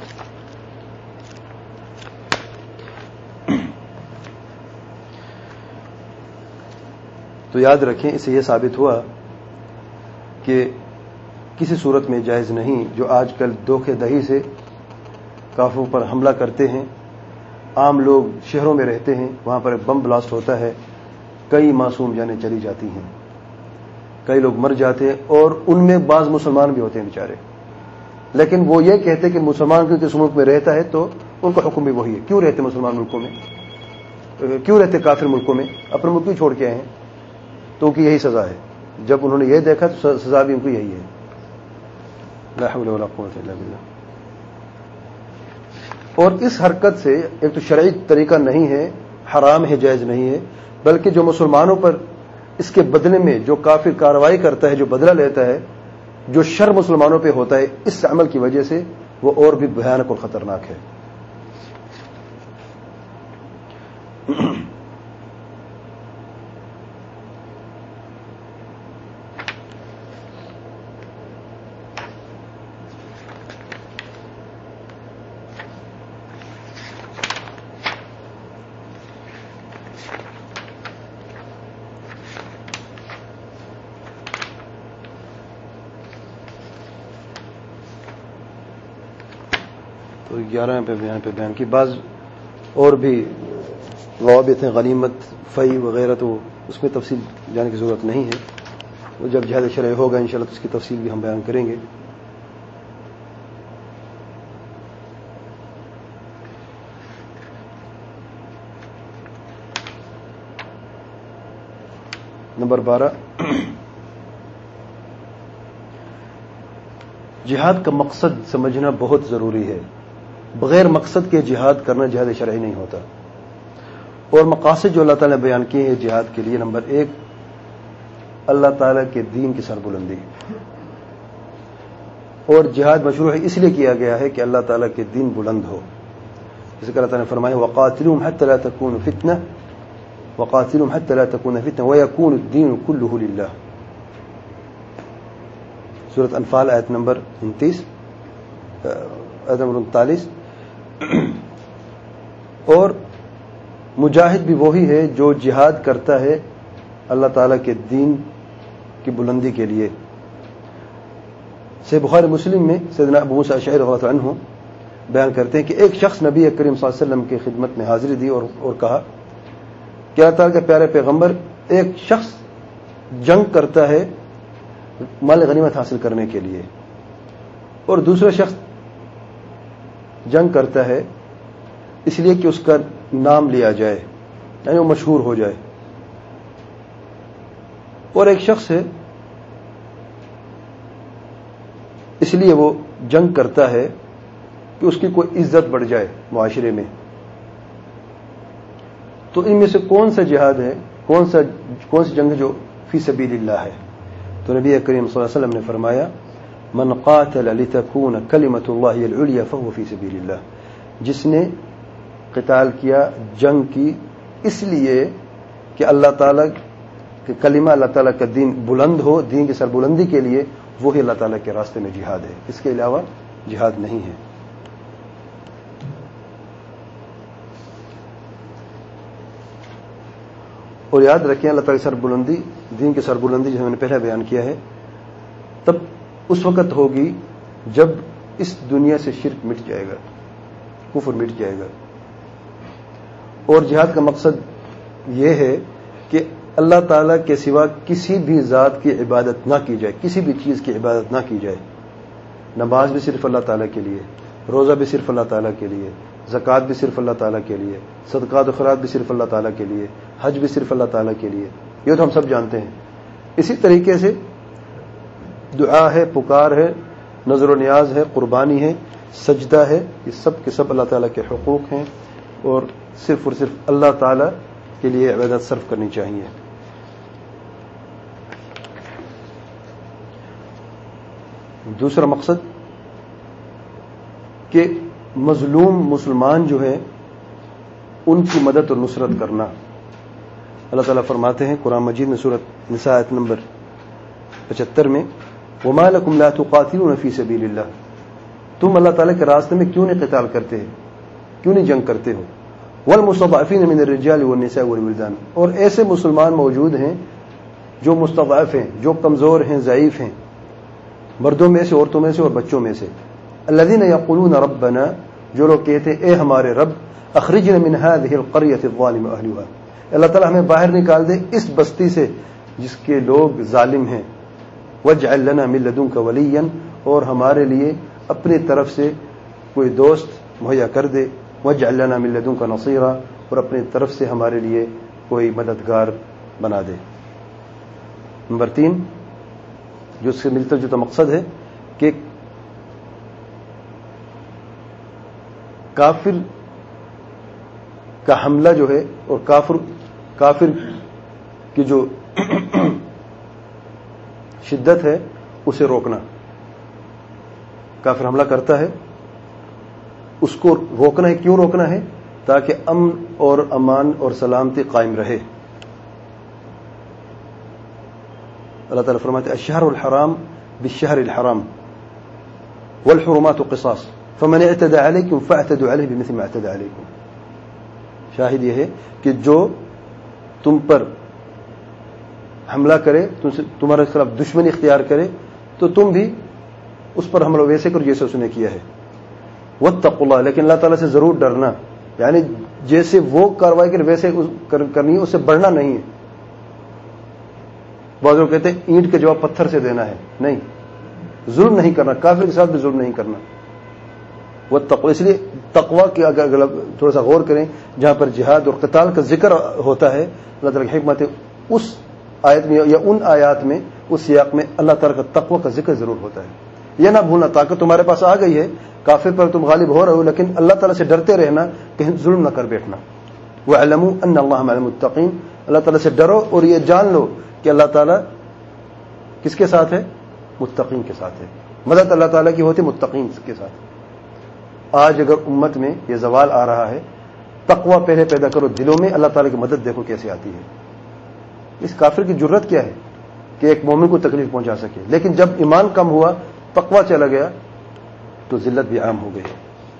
[SPEAKER 1] تو یاد رکھیں، اس سے یہ ثابت ہوا کہ کسی صورت میں جائز نہیں جو آج کل دھوکے دہی سے کافروں پر حملہ کرتے ہیں۔ عام لوگ شہروں میں رہتے ہیں، وہاں پر بم بلاسٹ ہوتا ہے، کئی معصوم جانیں چلی جاتی ہیں، کئی لوگ مر جاتے ہیں، اور ان میں بعض مسلمان بھی ہوتے ہیں بیچارے، لیکن وہ یہ کہتے ہیں کہ مسلمان کیونکہ اس ملک میں رہتا ہے تو ان کا حکم بھی وہی ہے۔ کیوں رہتے مسلمان ملکوں میں، کیوں رہتے کافر ملکوں میں، اپنے ملک کیوں چھوڑ کے آئے ہیں؟ تو ان کی یہی سزا ہے، جب انہوں نے یہ دیکھا تو سزا بھی ان کو یہی ہے۔ لا حول ولا قوت الا باللہ۔ اور اس حرکت سے ایک تو شرعی طریقہ نہیں ہے، حرام ہے، جائز نہیں ہے، بلکہ جو مسلمانوں پر اس کے بدلے میں جو کافر کارروائی کرتا ہے، جو بدلہ لیتا ہے، جو شر مسلمانوں پہ ہوتا ہے، اس عمل کی وجہ سے وہ اور بھی بھیانک اور خطرناک ہے۔ تو گیارہ پہ بیان پہ بیان کی بعض اور بھی ضوابط ہیں، غنیمت، فی وغیرہ، تو اس میں تفصیل جانے کی ضرورت نہیں ہے، وہ جب جہاد شرعی ہوگا انشاءاللہ تو اس کی تفصیل بھی ہم بیان کریں گے۔ نمبر بارہ، جہاد کا مقصد سمجھنا بہت ضروری ہے۔ بغیر مقصد کے جہاد کرنا جہاد شرعی نہیں ہوتا۔ اور مقاصد جو اللہ تعالیٰ نے بیان کیے ہیں جہاد کے لیے، نمبر ایک، اللہ تعالیٰ کے دین کی سربلندی، اور جہاد مشروع ہے اس لیے کیا گیا ہے کہ اللہ تعالیٰ کے دین بلند ہو، جیسے کہ اللہ تعالیٰ نے فرمایا وَقَاتِلُوهُمْ حَتَّى لَا تَكُونَ فِتْنَةٌ وَقَاتِلُوهُمْ حَتَّى لَا تَكُونَ فِتْنَةٌ وَيَكُونُ الدِّينُ كُلُّهُ لِلَّهِ، سورۃ انفال آیت نمبر انتیس، آیت نمبر انتالیس۔ اور مجاہد بھی وہی ہے جو جہاد کرتا ہے اللہ تعالیٰ کے دین کی بلندی کے لیے۔ صحیح بخاری مسلم میں سیدنا ابو موسیٰ اشعری رضی اللہ عنہ بیان کرتے ہیں کہ ایک شخص نبی کریم صلی اللہ علیہ وسلم کی خدمت میں حاضری دی اور اور کہا کہ اللہ تعالیٰ کے پیارے پیغمبر، ایک شخص جنگ کرتا ہے مال غنیمت حاصل کرنے کے لیے، اور دوسرا شخص جنگ کرتا ہے اس لیے کہ اس کا نام لیا جائے، یعنی وہ مشہور ہو جائے۔ اور ایک شخص ہے اس لیے وہ جنگ کرتا ہے کہ اس کی کوئی عزت بڑھ جائے معاشرے میں. تو ان میں سے کون سا جہاد ہے, کون سا کون سی جنگ جو فی سبیل اللہ ہے؟ تو نبی کریم صلی اللہ علیہ وسلم نے فرمایا من قاتل لتكون کلمۃ اللہ العلیٰ فهو فی سبیل اللہ. جس نے قتال کیا, جنگ کی اس لیے کہ اللہ تعالیٰ کہ کلمہ اللہ تعالیٰ کا دین بلند ہو, دین کی سربلندی کے لیے, وہی اللہ تعالیٰ کے راستے میں جہاد ہے. اس کے علاوہ جہاد نہیں ہے. اور یاد رکھیں اللہ تعالیٰ کی سربلندی, دین کی سربلندی جو میں نے پہلے بیان کیا ہے, تب اس وقت ہوگی جب اس دنیا سے شرک مٹ جائے گا, کفر مٹ جائے گا. اور جہاد کا مقصد یہ ہے کہ اللہ تعالیٰ کے سوا کسی بھی ذات کی عبادت نہ کی جائے, کسی بھی چیز کی عبادت نہ کی جائے. نماز بھی صرف اللہ تعالیٰ کے لیے, روزہ بھی صرف اللہ تعالیٰ کے لیے, زکوٰۃ بھی صرف اللہ تعالیٰ کے لیے, صدقات و خیرات بھی صرف اللہ تعالیٰ کے لیے, حج بھی صرف اللہ تعالیٰ کے لیے. یہ تو ہم سب جانتے ہیں. اسی طریقے سے دعا ہے, پکار ہے, نظر و نیاز ہے, قربانی ہے, سجدہ ہے, یہ سب کے سب اللہ تعالیٰ کے حقوق ہیں اور صرف اور صرف اللہ تعالیٰ کے لیے عبادت صرف کرنی چاہیے. دوسرا مقصد کہ مظلوم مسلمان جو ہے ان کی مدد اور نصرت کرنا. اللہ تعالیٰ فرماتے ہیں قرآن مجید میں سورۃ نساء آیت نمبر پچہتر میں وَمَا لَكُمْ لَا تُقَاتِلُونَ فِي سَبِيلِ اللَّهِ, تم اللہ تعالیٰ کے راستے میں کیوں نہیں قتال کرتے ہیں, کیوں نہیں جنگ کرتے ہو. وَالْمُسْتَضْعَفِينَ مِنَ الرِّجَالِ وَالنِّسَاءِ وَالْوِلْدَانِ, اور ایسے مسلمان موجود ہیں جو مستضعف ہیں, جو کمزور ہیں, ضعیف ہیں, مردوں میں سے, عورتوں میں سے اور بچوں میں سے. الذين يقولون ربنا, جو لوگ کہتے اے ہمارے رب, اخرجنا من هذه القرية الظالم اهلها, اللہ تعالی ہمیں باہر نکال دے اس بستی سے جس کے لوگ ظالم ہیں. واجعل لنا من لدنك وليا, اور ہمارے لیے اپنی طرف سے کوئی دوست مہیا کر دے. واجعل لنا من لدنك نصيرا, اور اپنی طرف سے ہمارے لیے کوئی مددگار بنا دے. نمبر تین جو اس سے ملتا جلتا مقصد ہے کہ کافر کا حملہ جو ہے اور کافر کافر کی جو شدت ہے اسے روکنا. کافر حملہ کرتا ہے, اس کو روکنا ہے. کیوں روکنا ہے؟ تاکہ امن اور امان اور سلامتی قائم رہے. اللہ تعالیٰ فرماتے الشہر الحرام بالشہر الحرام والحرمات قصاص فمن اعتدى علیکم فاعتدوا علیہ بمثل ما اعتدى علیکم. شاہد یہ ہے کہ جو تم پر حملہ کرے, تمہارے خلاف دشمنی اختیار کرے, تو تم بھی اس پر حملہ ویسے کرو جیسے اس نے کیا ہے. واتقوا اللہ, لیکن اللہ تعالیٰ سے ضرور ڈرنا, یعنی جیسے وہ کاروائی کرے ویسے کرنی ہے, اس سے بڑھنا نہیں ہے. بعض لوگ کہتے ہیں اینٹ کے جواب پتھر سے دینا ہے, نہیں, ظلم نہیں کرنا, کافر کے ساتھ بھی ظلم نہیں کرنا. وہ تقوی, اس لیے تقوی کی اگر تھوڑا سا غور کریں, جہاں پر جہاد اور قتال کا ذکر ہوتا ہے, اللہ تعالیٰ کی حکمت ہے اس آیت میں یا ان آیات میں, اس سیاق میں اللہ تعالیٰ کا تقوی کا ذکر ضرور ہوتا ہے. یہ نہ بھولنا, طاقت تمہارے پاس آ گئی ہے, کافر پر تم غالب ہو رہے ہو, لیکن اللہ تعالیٰ سے ڈرتے رہنا, کہیں ظلم نہ کر بیٹھنا. وَاعْلَمُوا أَنَّ اللَّهَ مَعَ الْمُتَّقِينَ, اللہ تعالیٰ سے ڈرو اور یہ جان لو کہ اللہ تعالیٰ کس کے ساتھ ہے؟ متقین کے ساتھ ہے. مدد اللہ تعالیٰ کی ہوتی متقین کے ساتھ. آج اگر امت میں یہ زوال آ رہا ہے, تقوی پہلے پیدا کرو دلوں میں, اللہ تعالیٰ کی مدد دیکھو کیسے آتی ہے. اس کافر کی جرت کیا ہے کہ ایک مومن کو تکلیف پہنچا سکے, لیکن جب ایمان کم ہوا, تقوی چلا گیا, تو ذلت بھی عام ہو گئی.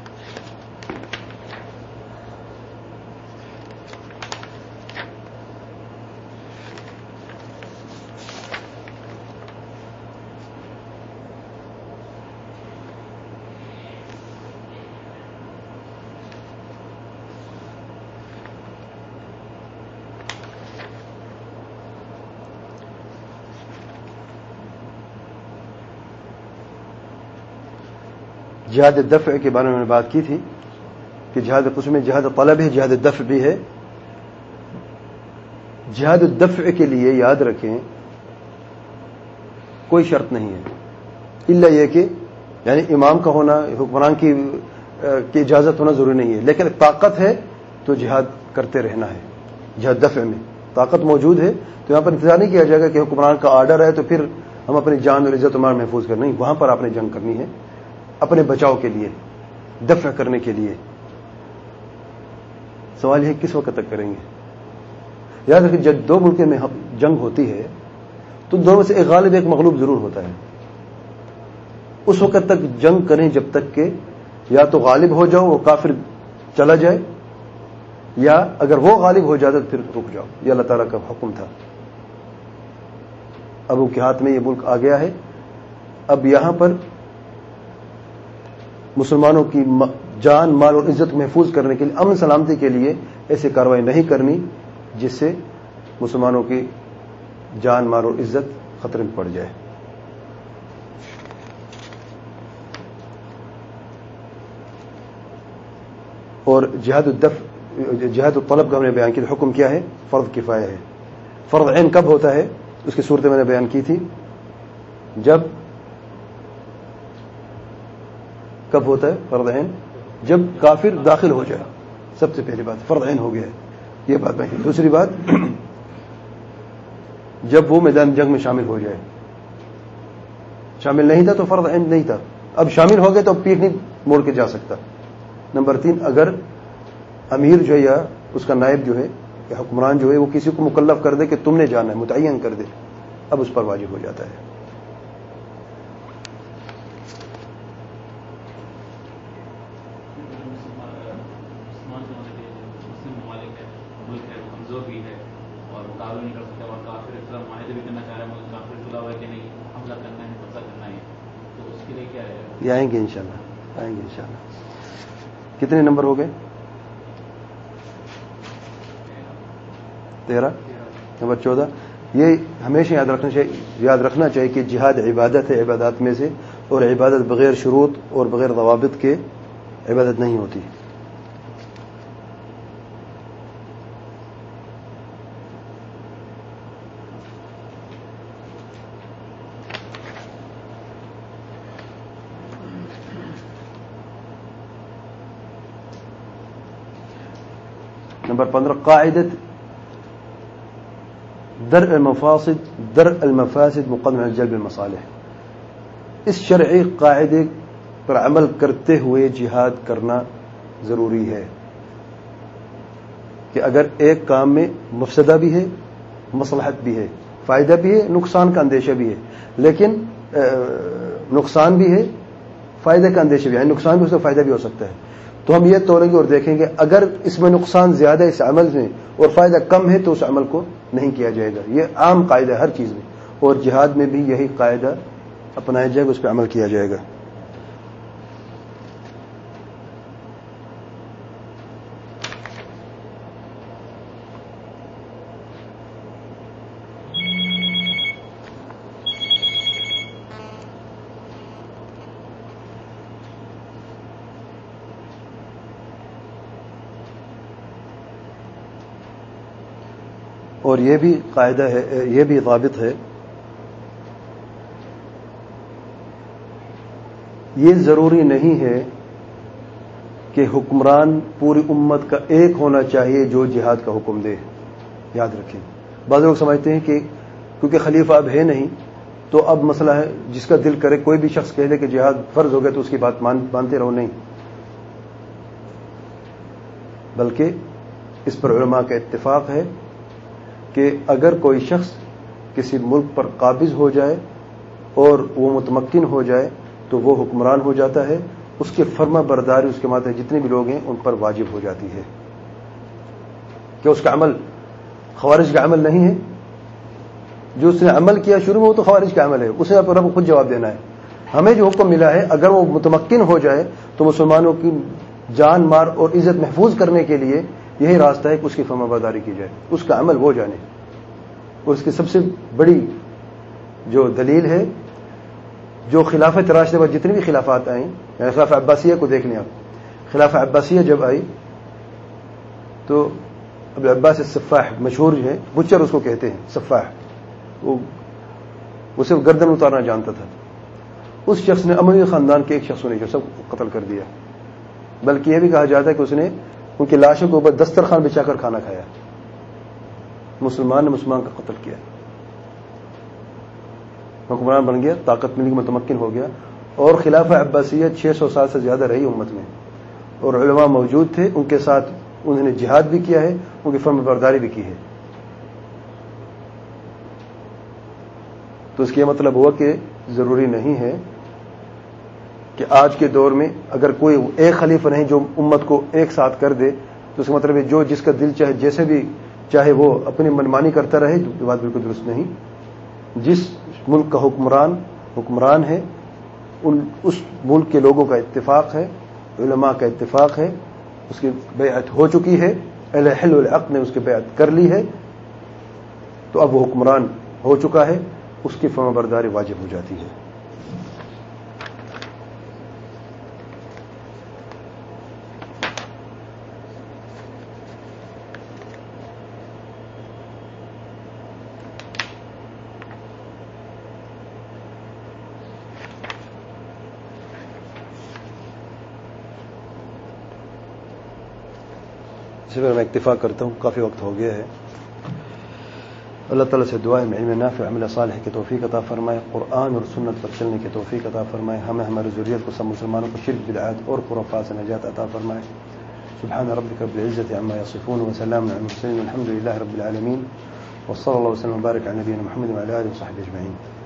[SPEAKER 1] جہاد دفع کے بارے میں میں نے بات کی تھی کہ جہاد قسم میں جہاد طلب ہے, جہاد دفع بھی ہے. جہاد دفع کے لیے یاد رکھیں کوئی شرط نہیں ہے، الا یہ کہ یعنی امام کا ہونا، حکمران کی کی اجازت ہونا ضروری نہیں ہے، لیکن طاقت ہے تو جہاد کرتے رہنا ہے۔ جہاد دفع میں طاقت موجود ہے تو یہاں پر انتظار نہیں کیا جائے گا کہ حکمران کا آرڈر ہے تو پھر ہم اپنی جان اور عزت و مال محفوظ کرنا، نہیں، وہاں پر آپ نے جنگ کرنی ہے اپنے بچاؤ کے لیے، دفع کرنے کے لیے۔ سوال ہے کس وقت تک کریں گے؟ یاد رکھیں جب دو ملکوں میں جنگ ہوتی ہے تو دونوں میں سے ایک غالب ایک مغلوب ضرور ہوتا ہے۔ اس وقت تک جنگ کریں جب تک کہ یا تو غالب ہو جاؤ، وہ کافر چلا جائے، یا اگر وہ غالب ہو جاتا تو پھر رک جاؤ۔ یہ اللہ تعالیٰ کا حکم تھا۔ اب ان کے ہاتھ میں یہ ملک آ گیا ہے، اب یہاں پر مسلمانوں کی جان، مال اور عزت محفوظ کرنے کے لیے، امن سلامتی کے لیے ایسی کارروائی نہیں کرنی جس سے مسلمانوں کی جان، مال اور عزت خطرے میں پڑ جائے۔ اور جہاد الدفع، جہاد الطلب کا ہم نے بیان کیا، حکم کیا ہے؟ فرض کفایہ ہے۔ فرض عین کب ہوتا ہے؟ اس کی صورتیں میں نے بیان کی تھی۔ جب کب ہوتا ہے فرض عین؟ جب کافر داخل ہو جائے، سب سے پہلی بات فرض عین ہو گیا ہے، یہ بات میں۔ دوسری بات جب وہ میدان جنگ میں شامل ہو جائے، شامل نہیں تھا تو فرض عین نہیں تھا، اب شامل ہو گئے تو پیٹھ نہیں موڑ کے جا سکتا۔ نمبر تین، اگر امیر جو ہے یا اس کا نائب جو ہے یا حکمران جو ہے وہ کسی کو مکلف کر دے کہ تم نے جانا ہے، متعین کر دے، اب اس پر واجب ہو جاتا ہے۔ یہ آئیں گے انشاءاللہ، آئیں گے انشاءاللہ۔ کتنے نمبر ہو گئے؟ تیرہ۔ نمبر چودہ، یہ ہمیشہ یاد رکھنا چاہیے یاد رکھنا چاہیے کہ جہاد عبادت ہے عبادات میں سے، اور عبادت بغیر شروط اور بغیر ضوابط کے عبادت نہیں ہوتی۔ نمبر پندرہ، قاعدت درء المفاسد درء المفاسد مقدم علی جلب المصالح۔ اس شرعی قاعدے پر عمل کرتے ہوئے جہاد کرنا ضروری ہے کہ اگر ایک کام میں مفسدہ بھی ہے، مصلحت بھی ہے، فائدہ بھی ہے، نقصان کا اندیشہ بھی ہے، لیکن نقصان بھی ہے، فائدے کا اندیشہ بھی ہے، نقصان بھی ہو سکتا ہے، فائدہ بھی ہو سکتا ہے، تو ہم یہ تولیں گے اور دیکھیں گے اگر اس میں نقصان زیادہ ہے اس عمل میں اور فائدہ کم ہے تو اس عمل کو نہیں کیا جائے گا۔ یہ عام قاعدہ ہے ہر چیز میں، اور جہاد میں بھی یہی قاعدہ اپنایا جائے گا، اس پہ عمل کیا جائے گا۔ اور یہ بھی قاعدہ ہے، یہ بھی ضابط ہے، یہ ضروری نہیں ہے کہ حکمران پوری امت کا ایک ہونا چاہیے جو جہاد کا حکم دے۔ یاد رکھیں، بعض لوگ سمجھتے ہیں کہ کیونکہ خلیفہ اب ہے نہیں تو اب مسئلہ ہے جس کا دل کرے کوئی بھی شخص کہہ دے کہ جہاد فرض ہو گیا تو اس کی بات مانتے رہو، نہیں، بلکہ اس پر علماء کا اتفاق ہے کہ اگر کوئی شخص کسی ملک پر قابض ہو جائے اور وہ متمکن ہو جائے تو وہ حکمران ہو جاتا ہے، اس کے فرما برداری اس کے ماتحت جتنے بھی لوگ ہیں ان پر واجب ہو جاتی ہے۔ کہ اس کا عمل خوارج کا عمل نہیں ہے، جو اس نے عمل کیا شروع میں وہ تو خوارج کا عمل ہے، اسے رب کو خود جواب دینا ہے۔ ہمیں جو حکم ملا ہے اگر وہ متمکن ہو جائے تو مسلمانوں کی جان، مال اور عزت محفوظ کرنے کے لیے یہی راستہ ہے کہ اس کی فرما برداری کی جائے، اس کا عمل وہ جانے۔ اور اس کی سب سے بڑی جو دلیل ہے، جو خلافت راشدہ پر جتنی بھی خلافات آئیں، یعنی خلافہ عباسیہ کو دیکھ لیں آپ، خلافہ عباسیہ جب آئی تو ابو عباس السفاح مشہور ہے، بچر اس کو کہتے ہیں، سفاح، وہ وہ صرف گردن اتارنا جانتا تھا. اس شخص نے اموی خاندان کے ایک شخص نے جو سب قتل کر دیا, بلکہ یہ بھی کہا جاتا ہے کہ اس نے ان کی لاشوں کے اوپر دسترخوان بچھا کر کھانا کھایا. مسلمان نے مسلمان کا قتل کیا, حکمران بن گیا, طاقت ملی, متمکن ہو گیا, اور خلافہ عباسیہ چھ سو سال سے زیادہ رہی امت میں, اور علماء موجود تھے ان کے ساتھ, انہوں نے جہاد بھی کیا ہے, ان کی فرم برداری بھی کی ہے. تو اس کا یہ مطلب ہوا کہ ضروری نہیں ہے کہ آج کے دور میں اگر کوئی ایک خلیفہ نہیں جو امت کو ایک ساتھ کر دے, تو اس کا مطلب ہے جو جس کا دل چاہے جیسے بھی چاہے وہ اپنی منمانی کرتا رہے. یہ بات بالکل درست نہیں. جس ملک کا حکمران حکمران ہے, ان اس ملک کے لوگوں کا اتفاق ہے, علماء کا اتفاق ہے, اس کی بیعت ہو چکی ہے, اہل حل والعقد نے اس کی بیعت کر لی ہے, تو اب وہ حکمران ہو چکا ہے, اس کی فرما برداری واجب ہو جاتی ہے. اسی پر میں اکتفا کرتا ہوں, کافی وقت ہو گیا ہے. اللہ تعالیٰ سے دعا ہے علم نافع عمل صالح کی توفیق عطا فرمائے, قرآن اور سنت پر چلنے کی توفیق عطا فرمائے, ہمیں ہماری ذریت کو سب مسلمانوں کو شرک بدعات اور خرافات سے نجات عطا فرمائے. سبحان ربک رب العزة عما یصفون وسلام علی المرسلین والحمد للہ رب العالمین, وصلی اللہ وسلم وبارک علی نبینا محمد وعلی آلہ وصحبہ اجمعین.